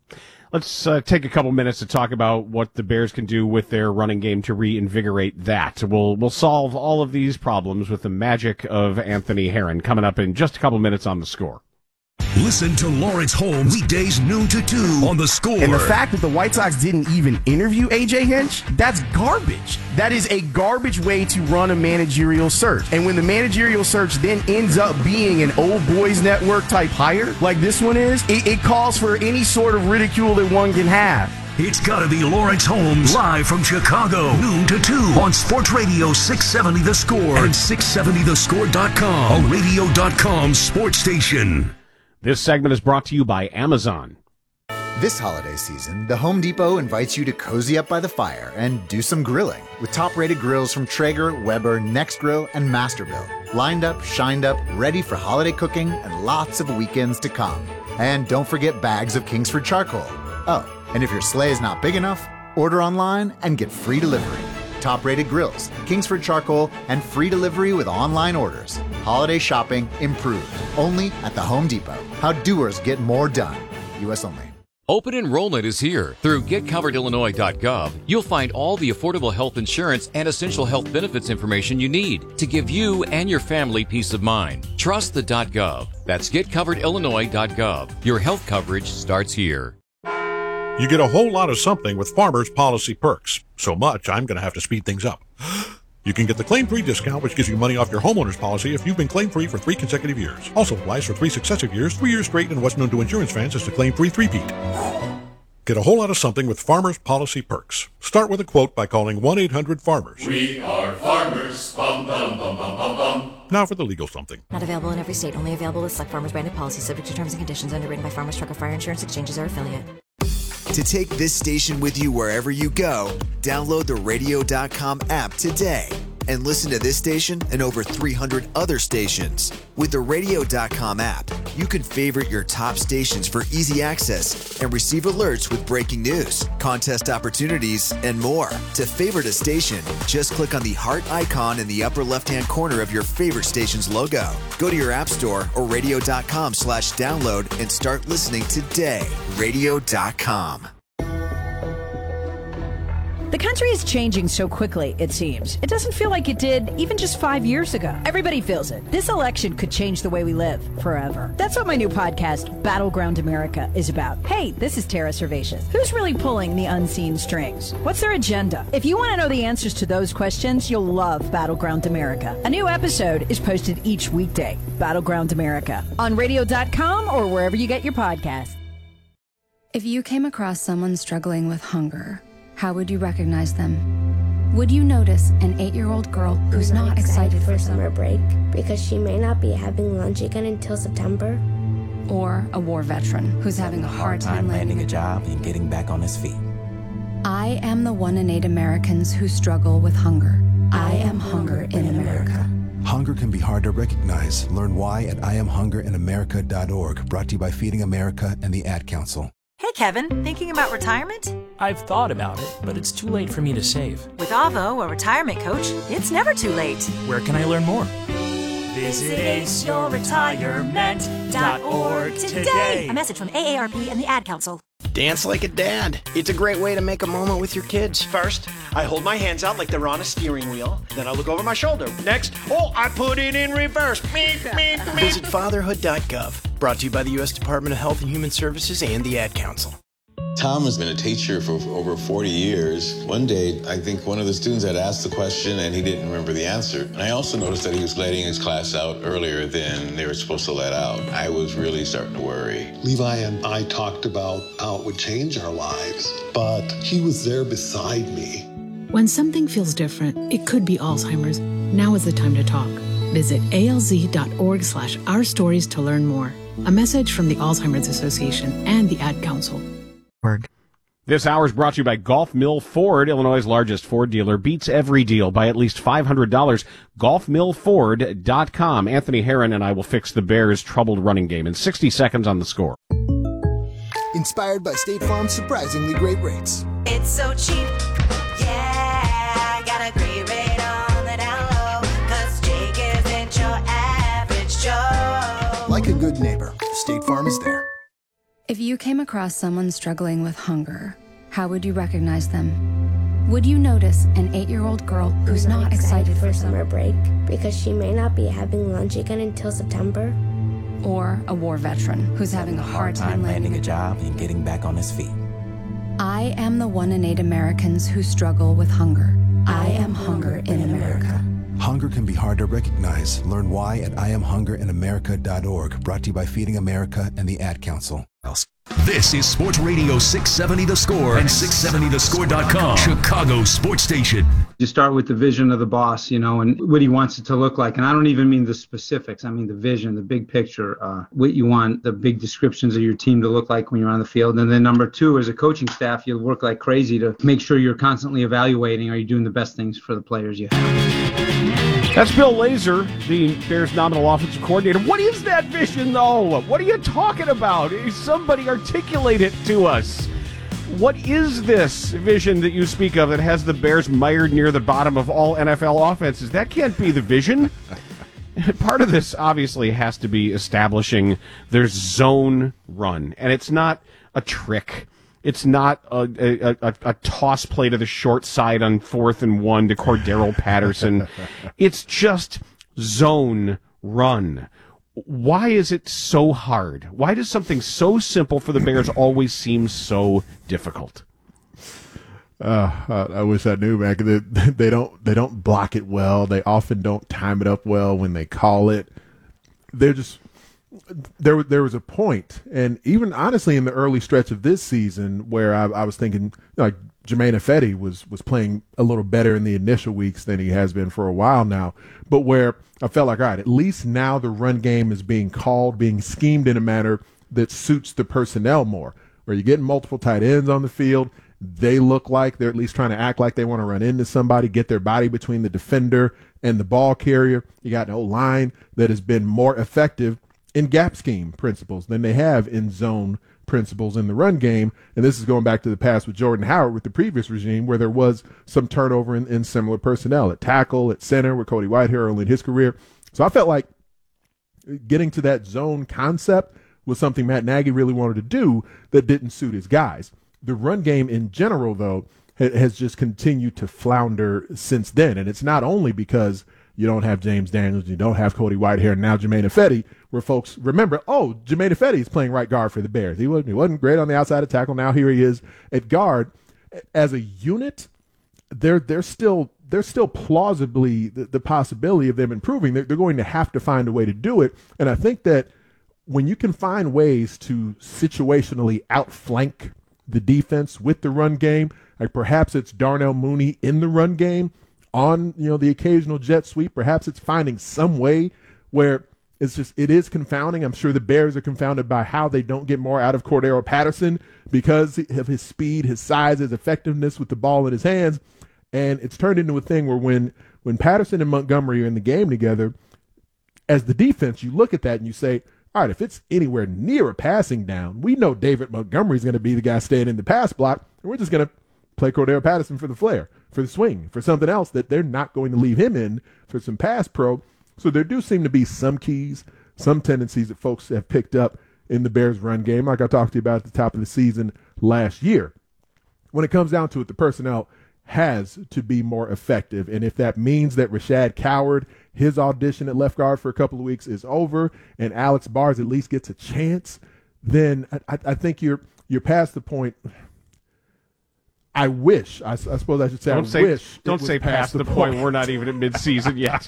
Let's uh, take a couple minutes to talk about what the Bears can do with their running game to reinvigorate that. We'll we'll solve all of these problems with the magic of Anthony Herron coming up in just a couple minutes on The Score. Listen to Lawrence Holmes weekdays noon to two on The Score. And the fact that the White Sox didn't even interview A J Hinch, that's garbage. That is a garbage way to run a managerial search. And when the managerial search then ends up being an old boys network type hire, like this one is, it, it calls for any sort of ridicule that one can have. It's gotta be Lawrence Holmes, live from Chicago, noon to two on Sports Radio six seventy The Score and six seventy the score dot com, a radio dot com sports station. This segment is brought to you by Amazon. This holiday season, the Home Depot invites you to cozy up by the fire and do some grilling with top-rated grills from Traeger, Weber, Nextgrill, and Masterbuilt. Lined up, shined up, ready for holiday cooking and lots of weekends to come. And don't forget bags of Kingsford charcoal. Oh, and if your sleigh is not big enough, order online and get free delivery. Top-rated grills, Kingsford charcoal, and free delivery with online orders. Holiday shopping improved. Only at the Home Depot. How doers get more done. U S only. Open enrollment is here. Through get covered illinois dot gov, you'll find all the affordable health insurance and essential health benefits information you need to give you and your family peace of mind. Trust the .gov. That's get covered illinois dot gov. Your health coverage starts here. You get a whole lot of something with Farmers Policy Perks. So much, I'm going to have to speed things up. You can get the claim-free discount, which gives you money off your homeowner's policy if you've been claim-free for three consecutive years. Also applies for three successive years, three years straight, and what's known to insurance fans as the claim-free three-peat. Get a whole lot of something with Farmers Policy Perks. Start with a quote by calling one eight hundred farmers. We are farmers. Bum, bum, bum, bum, bum, bum. Now for the legal something. Not available in every state. Only available with select Farmers branded policies subject to terms and conditions. Underwritten by Farmers Truck or Fire Insurance Exchanges or affiliate. To take this station with you wherever you go, download the radio dot com app today and listen to this station and over three hundred other stations. With the radio dot com app, you can favorite your top stations for easy access and receive alerts with breaking news, contest opportunities, and more. To favorite a station, just click on the heart icon in the upper left-hand corner of your favorite station's logo. Go to your app store or radio dot com slash download and start listening today. radio dot com. The country is changing so quickly, it seems. It doesn't feel like it did even just five years ago. Everybody feels it. This election could change the way we live forever. That's what my new podcast, Battleground America, is about. Hey, this is Tara Servatius. Who's really pulling the unseen strings? What's their agenda? If you want to know the answers to those questions, you'll love Battleground America. A new episode is posted each weekday. Battleground America on radio dot com or wherever you get your podcasts. If you came across someone struggling with hunger, how would you recognize them? Would you notice an eight-year-old girl who's not excited for summer break because she may not be having lunch again until September? Or a war veteran who's having a hard time landing a job and getting back on his feet? I am the one in eight Americans who struggle with hunger. I am hunger in America. Hunger can be hard to recognize. Learn why at I am hunger in america dot org. Brought to you by Feeding America and the Ad Council. Hey, Kevin, thinking about retirement? I've thought about it, but it's too late for me to save. With Avo, a retirement coach, it's never too late. Where can I learn more? Visit ace your retirement dot org today. A message from A A R P and the Ad Council. Dance like a dad. It's a great way to make a moment with your kids. First, I hold my hands out like they're on a steering wheel. Then I look over my shoulder. Next, oh, I put it in reverse. Meep, meep, meep. Visit fatherhood dot gov. Brought to you by the U S Department of Health and Human Services and the Ad Council. Tom has been a teacher for over forty years. One day, I think one of the students had asked the question and he didn't remember the answer. And I also noticed that he was letting his class out earlier than they were supposed to let out. I was really starting to worry. Levi and I talked about how it would change our lives, but he was there beside me. When something feels different, it could be Alzheimer's. Now is the time to talk. Visit alz.org slash our stories to learn more. A message from the Alzheimer's Association and the Ad Council. This hour is brought to you by Golf Mill Ford, Illinois' largest Ford dealer. Beats every deal by at least five hundred dollars. golf mill ford dot com. Anthony Herron and I will fix the Bears' troubled running game in sixty seconds on The Score. Inspired by State Farm's surprisingly great rates. It's so cheap. Yeah, got a great rate on the down low. Cause Jake isn't your average Joe. Like a good neighbor, State Farm is there. If you came across someone struggling with hunger, how would you recognize them? Would you notice an eight-year-old girl who's not excited for summer break because she may not be having lunch again until September? Or a war veteran who's having a hard time landing a job and getting back on his feet? I am the one in eight Americans who struggle with hunger. I am hunger in America. Hunger can be hard to recognize. Learn why at I am hunger in America dot org. Brought to you by Feeding America and the Ad Council. This is Sports Radio six seventy The Score and six seventy the score dot com, Chicago Sports Station. You start with the vision of the boss, you know, and what he wants it to look like. And I don't even mean the specifics. I mean the vision, the big picture, uh, what you want the big descriptions of your team to look like when you're on the field. And then number two, as a coaching staff, you'll work like crazy to make sure you're constantly evaluating, are you doing the best things for the players you have. That's Bill Lazor, the Bears' nominal offensive coordinator. What is that vision, though? What are you talking about? Somebody articulate it to us. What is this vision that you speak of that has the Bears mired near the bottom of all N F L offenses? That can't be the vision. Part of this, obviously, has to be establishing their zone run. And it's not a trick. It's not a, a, a, a toss play to the short side on fourth and one to Cordero Patterson. It's just zone run. Why is it so hard? Why does something so simple for the Bears always seem so difficult? Uh, I wish I knew, man. 'Cause they, they don't they don't block it well. They often don't time it up well when they call it. They're just there. There was a point, and even honestly, in the early stretch of this season, where I, I was thinking like Germain Ifedi was was playing a little better in the initial weeks than he has been for a while now, but where I felt like, all right, at least now the run game is being called, being schemed in a manner that suits the personnel more, where you're getting multiple tight ends on the field. They look like they're at least trying to act like they want to run into somebody, get their body between the defender and the ball carrier. You got an O-line that has been more effective in gap scheme principles than they have in zone principles in the run game. And this is going back to the past with Jordan Howard with the previous regime, where there was some turnover in, in similar personnel at tackle, at center with Cody Whitehair early in his career. So I felt like getting to that zone concept was something Matt Nagy really wanted to do that didn't suit his guys. The run game in general, though, ha- has just continued to flounder since then. And it's not only because you don't have James Daniels, you don't have Cody Whitehair, and now Germain Ifedi, where folks remember, oh, Germain Ifedi is playing right guard for the Bears. He wasn't, he wasn't great on the outside of tackle. Now here he is at guard. As a unit, they're they're still there's still plausibly the, the possibility of them improving. They're, they're going to have to find a way to do it. And I think that when you can find ways to situationally outflank the defense with the run game, like perhaps it's Darnell Mooney in the run game on, you know, the occasional jet sweep. Perhaps it's finding some way where it's just, it is confounding. I'm sure the Bears are confounded by how they don't get more out of Cordero Patterson because of his speed, his size, his effectiveness with the ball in his hands. And it's turned into a thing where when, when Patterson and Montgomery are in the game together, as the defense, you look at that and you say, all right, if it's anywhere near a passing down, we know David Montgomery is going to be the guy staying in the pass block, and we're just going to play Cordero Patterson for the flair, for the swing, for something else that they're not going to leave him in for some pass pro. So there do seem to be some keys, some tendencies that folks have picked up in the Bears' run game, like I talked to you about at the top of the season last year. When it comes down to it, the personnel has to be more effective. And if that means that Rashad Coward, his audition at left guard for a couple of weeks is over, and Alex Bars at least gets a chance, then I, I think you're you're past the point. I wish, I, I suppose I should say, don't I say, wish. Don't say past, past the, the point. point. We're not even at midseason yet.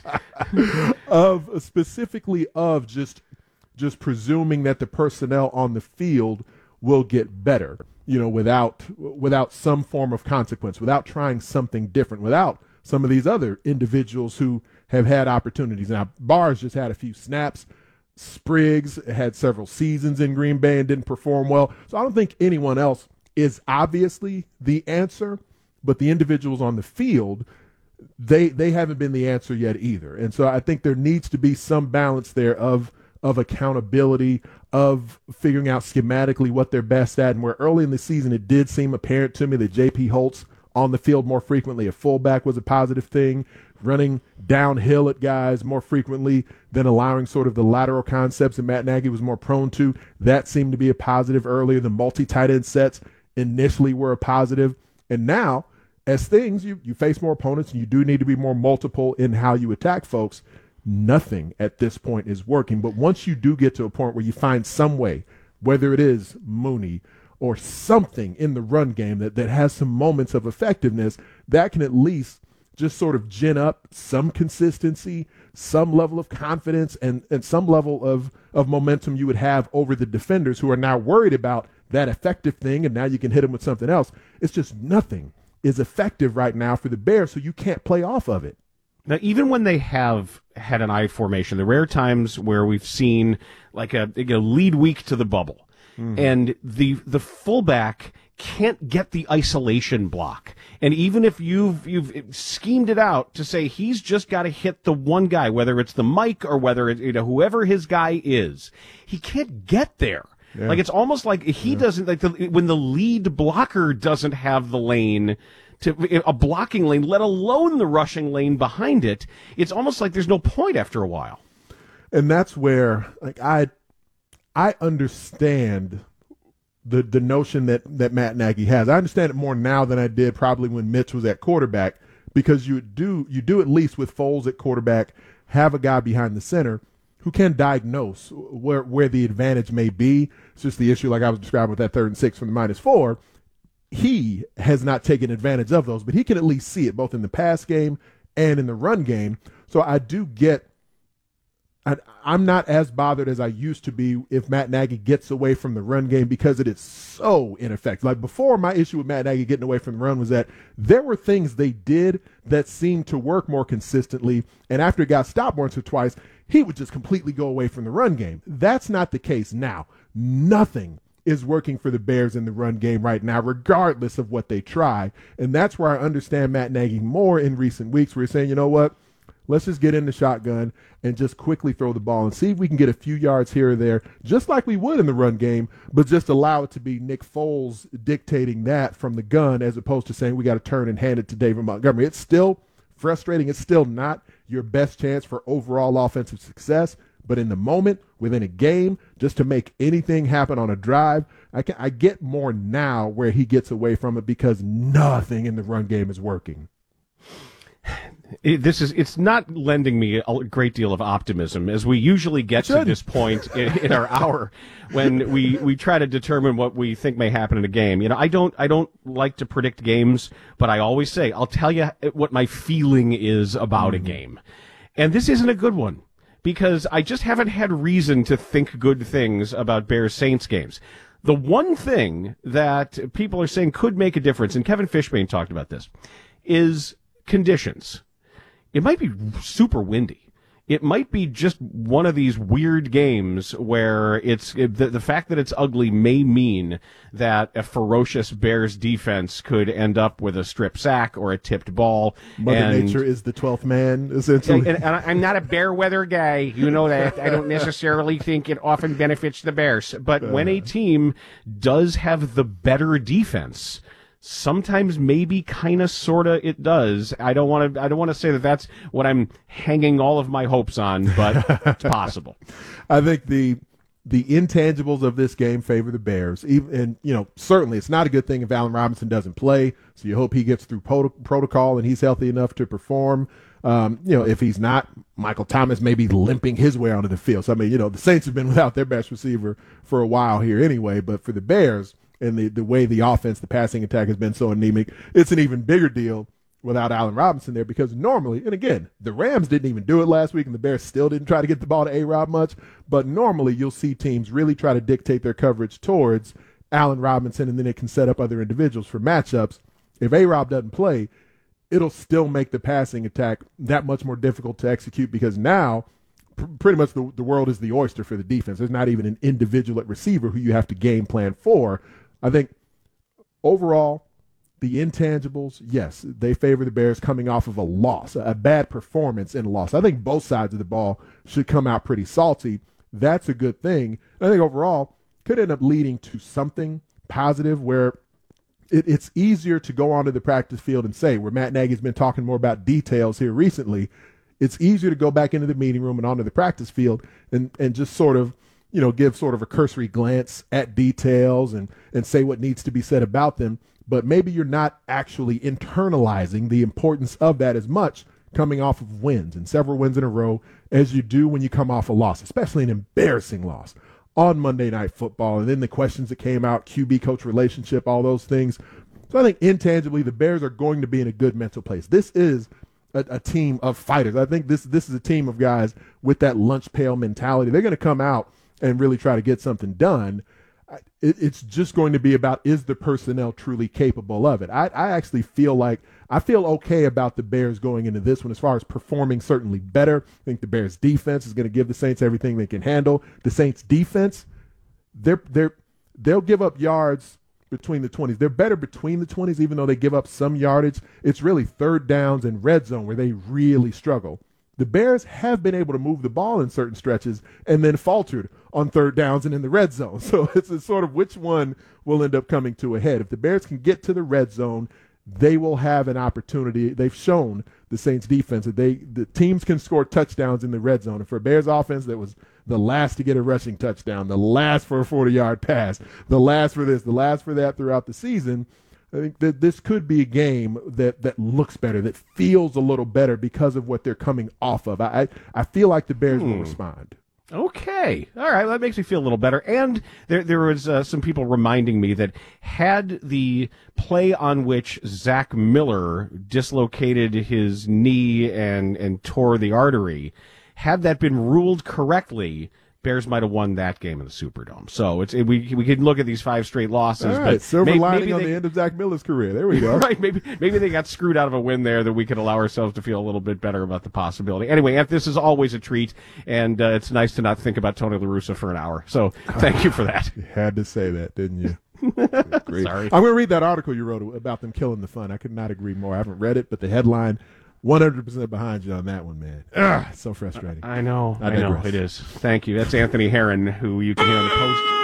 of specifically of just just presuming that the personnel on the field will get better, you know, without without some form of consequence, without trying something different, without some of these other individuals who have had opportunities. Now, Bars just had a few snaps. Spriggs had several seasons in Green Bay and didn't perform well. So I don't think anyone else is obviously the answer, but the individuals on the field, they they haven't been the answer yet either. And so I think there needs to be some balance there of of accountability, of figuring out schematically what they're best at. And where early in the season it did seem apparent to me that J P Holtz on the field more frequently at fullback was a positive thing, running downhill at guys more frequently than allowing sort of the lateral concepts that Matt Nagy was more prone to. That seemed to be a positive earlier. The multi-tight end sets initially were a positive. And now, as things, you, you face more opponents and you do need to be more multiple in how you attack folks. Nothing at this point is working. But once you do get to a point where you find some way, whether it is Mooney or something in the run game that, that has some moments of effectiveness, that can at least just sort of gin up some consistency, some level of confidence, and, and some level of, of momentum you would have over the defenders who are now worried about that effective thing, and now you can hit them with something else. It's just nothing is effective right now for the Bears, so you can't play off of it. Now, even when they have had an I formation, the rare times where we've seen like a, a lead week to the bubble, mm-hmm. and the the fullback can't get the isolation block. And even if you've you've schemed it out to say he's just got to hit the one guy, whether it's the Mike or whether it's, you know, whoever his guy is, he can't get there. Yeah. Like it's almost like he yeah. doesn't like the, when the lead blocker doesn't have the lane to a blocking lane, let alone the rushing lane behind it. It's almost like there's no point after a while. And that's where like I I understand the the notion that, that Matt Nagy has. I understand it more now than I did probably when Mitch was at quarterback, because you do you do at least with Foles at quarterback have a guy behind the center who can diagnose where where the advantage may be. It's just the issue like I was describing with that third and six from the minus four. He has not taken advantage of those, but he can at least see it both in the pass game and in the run game. So I do get I, I'm not as bothered as I used to be if Matt Nagy gets away from the run game, because it is so ineffective. Like before, my issue with Matt Nagy getting away from the run was that there were things they did that seemed to work more consistently, and after it got stopped once or twice, he would just completely go away from the run game. That's not the case now. Nothing is working for the Bears in the run game right now, regardless of what they try. And that's where I understand Matt Nagy more in recent weeks, where he's saying, you know what, let's just get in the shotgun and just quickly throw the ball and see if we can get a few yards here or there, just like we would in the run game, but just allow it to be Nick Foles dictating that from the gun, as opposed to saying we got to turn and hand it to David Montgomery. It's still frustrating. It's still not your best chance for overall offensive success. But in the moment, within a game, just to make anything happen on a drive, I can I get more now where he gets away from it, because nothing in the run game is working. It, this is it's not lending me a great deal of optimism, as we usually get to this point in, in our hour when we, we try to determine what we think may happen in a game. You know, I don't I don't like to predict games, but I always say I'll tell you what my feeling is about mm-hmm. a game, and this isn't a good one, because I just haven't had reason to think good things about Bears-Saints games. The one thing that people are saying could make a difference, and Kevin Fishbane talked about this, is conditions. It might be super windy. It might be just one of these weird games where it's it, the, the fact that it's ugly may mean that a ferocious Bears defense could end up with a strip sack or a tipped ball. Mother and, Nature is the twelfth man, essentially. And, and I'm not a bear weather guy. You know that. I don't necessarily think it often benefits the Bears. But uh. when a team does have the better defense, sometimes maybe kind of sort of it does. I don't want to I don't want to say that that's what I'm hanging all of my hopes on, but it's possible. I think the the intangibles of this game favor the Bears. Even, and, you know, certainly it's not a good thing if Allen Robinson doesn't play, so you hope he gets through pot- protocol and he's healthy enough to perform. Um, you know, if he's not, Michael Thomas may be limping his way onto the field. So, I mean, you know, the Saints have been without their best receiver for a while here anyway, but for the Bears and the, the way the offense, the passing attack has been so anemic, it's an even bigger deal without Allen Robinson there, because normally, and again, the Rams didn't even do it last week and the Bears still didn't try to get the ball to A-Rob much, but normally you'll see teams really try to dictate their coverage towards Allen Robinson, and then it can set up other individuals for matchups. If A-Rob doesn't play, it'll still make the passing attack that much more difficult to execute, because now pr- pretty much the, the world is the oyster for the defense. There's not even an individual at receiver who you have to game plan for. I think overall, the intangibles, yes, they favor the Bears coming off of a loss, a bad performance and a loss. I think both sides of the ball should come out pretty salty. That's a good thing. I think overall could end up leading to something positive where it, it's easier to go onto the practice field and say, where Matt Nagy's been talking more about details here recently, it's easier to go back into the meeting room and onto the practice field and, and just sort of, you know, give sort of a cursory glance at details and, and say what needs to be said about them. But maybe you're not actually internalizing the importance of that as much coming off of wins and several wins in a row as you do when you come off a loss, especially an embarrassing loss on Monday Night Football. And then the questions that came out, Q B coach relationship, all those things. So I think intangibly the Bears are going to be in a good mental place. This is a, a team of fighters. I think this this is a team of guys with that lunch pail mentality. They're going to come out and really try to get something done. It, it's just going to be about, is the personnel truly capable of it? I, I actually feel like I feel okay about the Bears going into this one as far as performing certainly better. I think the Bears defense is going to give the Saints everything they can handle. The Saints defense, they're they're they'll give up yards between the twenties. They're better between the twenties, even though they give up some yardage. It's really third downs and red zone where they really struggle. The Bears have been able to move the ball in certain stretches and then faltered on third downs and in the red zone. So it's a sort of which one will end up coming to a head. If the Bears can get to the red zone, they will have an opportunity. They've shown the Saints defense that they the teams can score touchdowns in the red zone. And for a Bears offense that was the last to get a rushing touchdown, the last for a forty-yard pass, the last for this, the last for that throughout the season, I think that this could be a game that, that looks better, that feels a little better because of what they're coming off of. I I feel like the Bears hmm. will respond. Okay. All right. Well, that makes me feel a little better. And there there was uh, some people reminding me that had the play on which Zach Miller dislocated his knee and, and tore the artery, had that been ruled correctly, Bears might have won that game in the Superdome. So it's it, we we can look at these five straight losses. All right, but silver maybe, lining maybe on they, the end of Zach Miller's career. There we go. Right, maybe maybe they got screwed out of a win there that we could allow ourselves to feel a little bit better about the possibility. Anyway, Ant, this is always a treat, and uh, it's nice to not think about Tony La Russa for an hour. So thank you for that. You had to say that, didn't you? Great. Sorry. I'm going to read that article you wrote about them killing the fun. I could not agree more. I haven't read it, but the headline, one hundred percent behind you on that one, man. Ugh, it's so frustrating. I know. I, I know. It is. Thank you. That's Anthony Herron, who you can hear on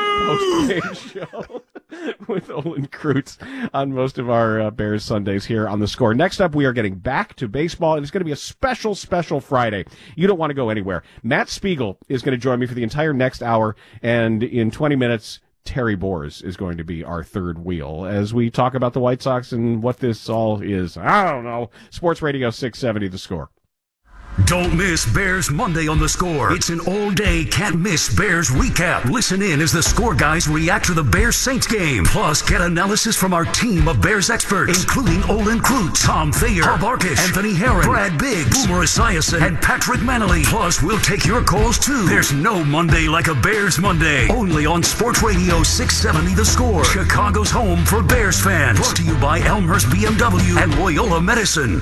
the post post game show with Olin Kreutz on most of our uh, Bears Sundays here on The Score. Next up, we are getting back to baseball, and it's going to be a special, special Friday. You don't want to go anywhere. Matt Spiegel is going to join me for the entire next hour, and in twenty minutes, Terry Boers is going to be our third wheel as we talk about the White Sox and what this all is. I don't know. Sports Radio six seventy, The Score. Don't miss Bears Monday on The Score. It's an all-day can't-miss Bears recap. Listen in as the Score guys react to the Bears-Saints game. Plus, get analysis from our team of Bears experts, including Olin Kreutz, Tom Thayer, Bob Arkish, Anthony Herron, Brad Biggs, Boomer Esiason, and Patrick Manley. Plus, we'll take your calls, too. There's no Monday like a Bears Monday. Only on Sports Radio six seventy The Score. Chicago's home for Bears fans. Brought to you by Elmhurst B M W and Loyola Medicine.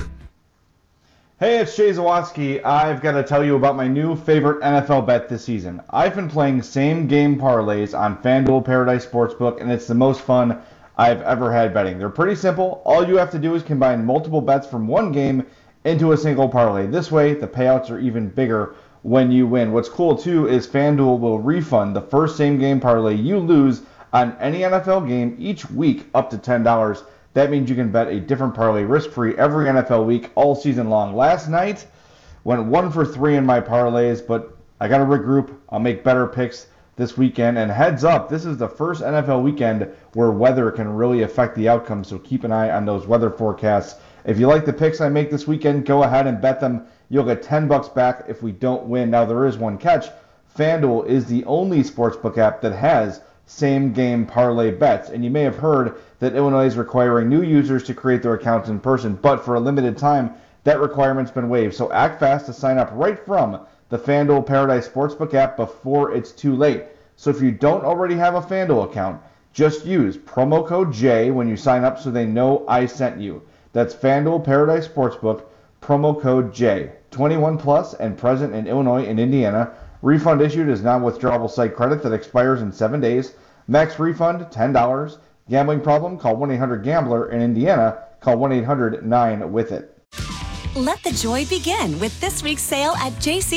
Hey, it's Jay Zawatsky. I've got to tell you about my new favorite N F L bet this season. I've been playing same-game parlays on FanDuel Paradise Sportsbook, and it's the most fun I've ever had betting. They're pretty simple. All you have to do is combine multiple bets from one game into a single parlay. This way, the payouts are even bigger when you win. What's cool, too, is FanDuel will refund the first same-game parlay you lose on any N F L game each week up to ten dollars. That means you can bet a different parlay risk-free every N F L week all season long. Last night, went one for three in my parlays, but I got to regroup. I'll make better picks this weekend. And heads up, this is the first N F L weekend where weather can really affect the outcome, so keep an eye on those weather forecasts. If you like the picks I make this weekend, go ahead and bet them. You'll get ten bucks back if we don't win. Now, there is one catch. FanDuel is the only sportsbook app that has same-game parlay bets, and you may have heard that Illinois is requiring new users to create their accounts in person, but for a limited time, that requirement's been waived. So act fast to sign up right from the FanDuel Paradise Sportsbook app before it's too late. So if you don't already have a FanDuel account, just use promo code J when you sign up so they know I sent you. That's FanDuel Paradise Sportsbook, promo code J. twenty-one plus and present in Illinois and Indiana. Refund issued is non-withdrawable site credit that expires in seven days. Max refund, ten dollars. Gambling problem? Call one eight hundred gambler. In Indiana, call one eight hundred nine with it. Let the joy begin with this week's sale at J C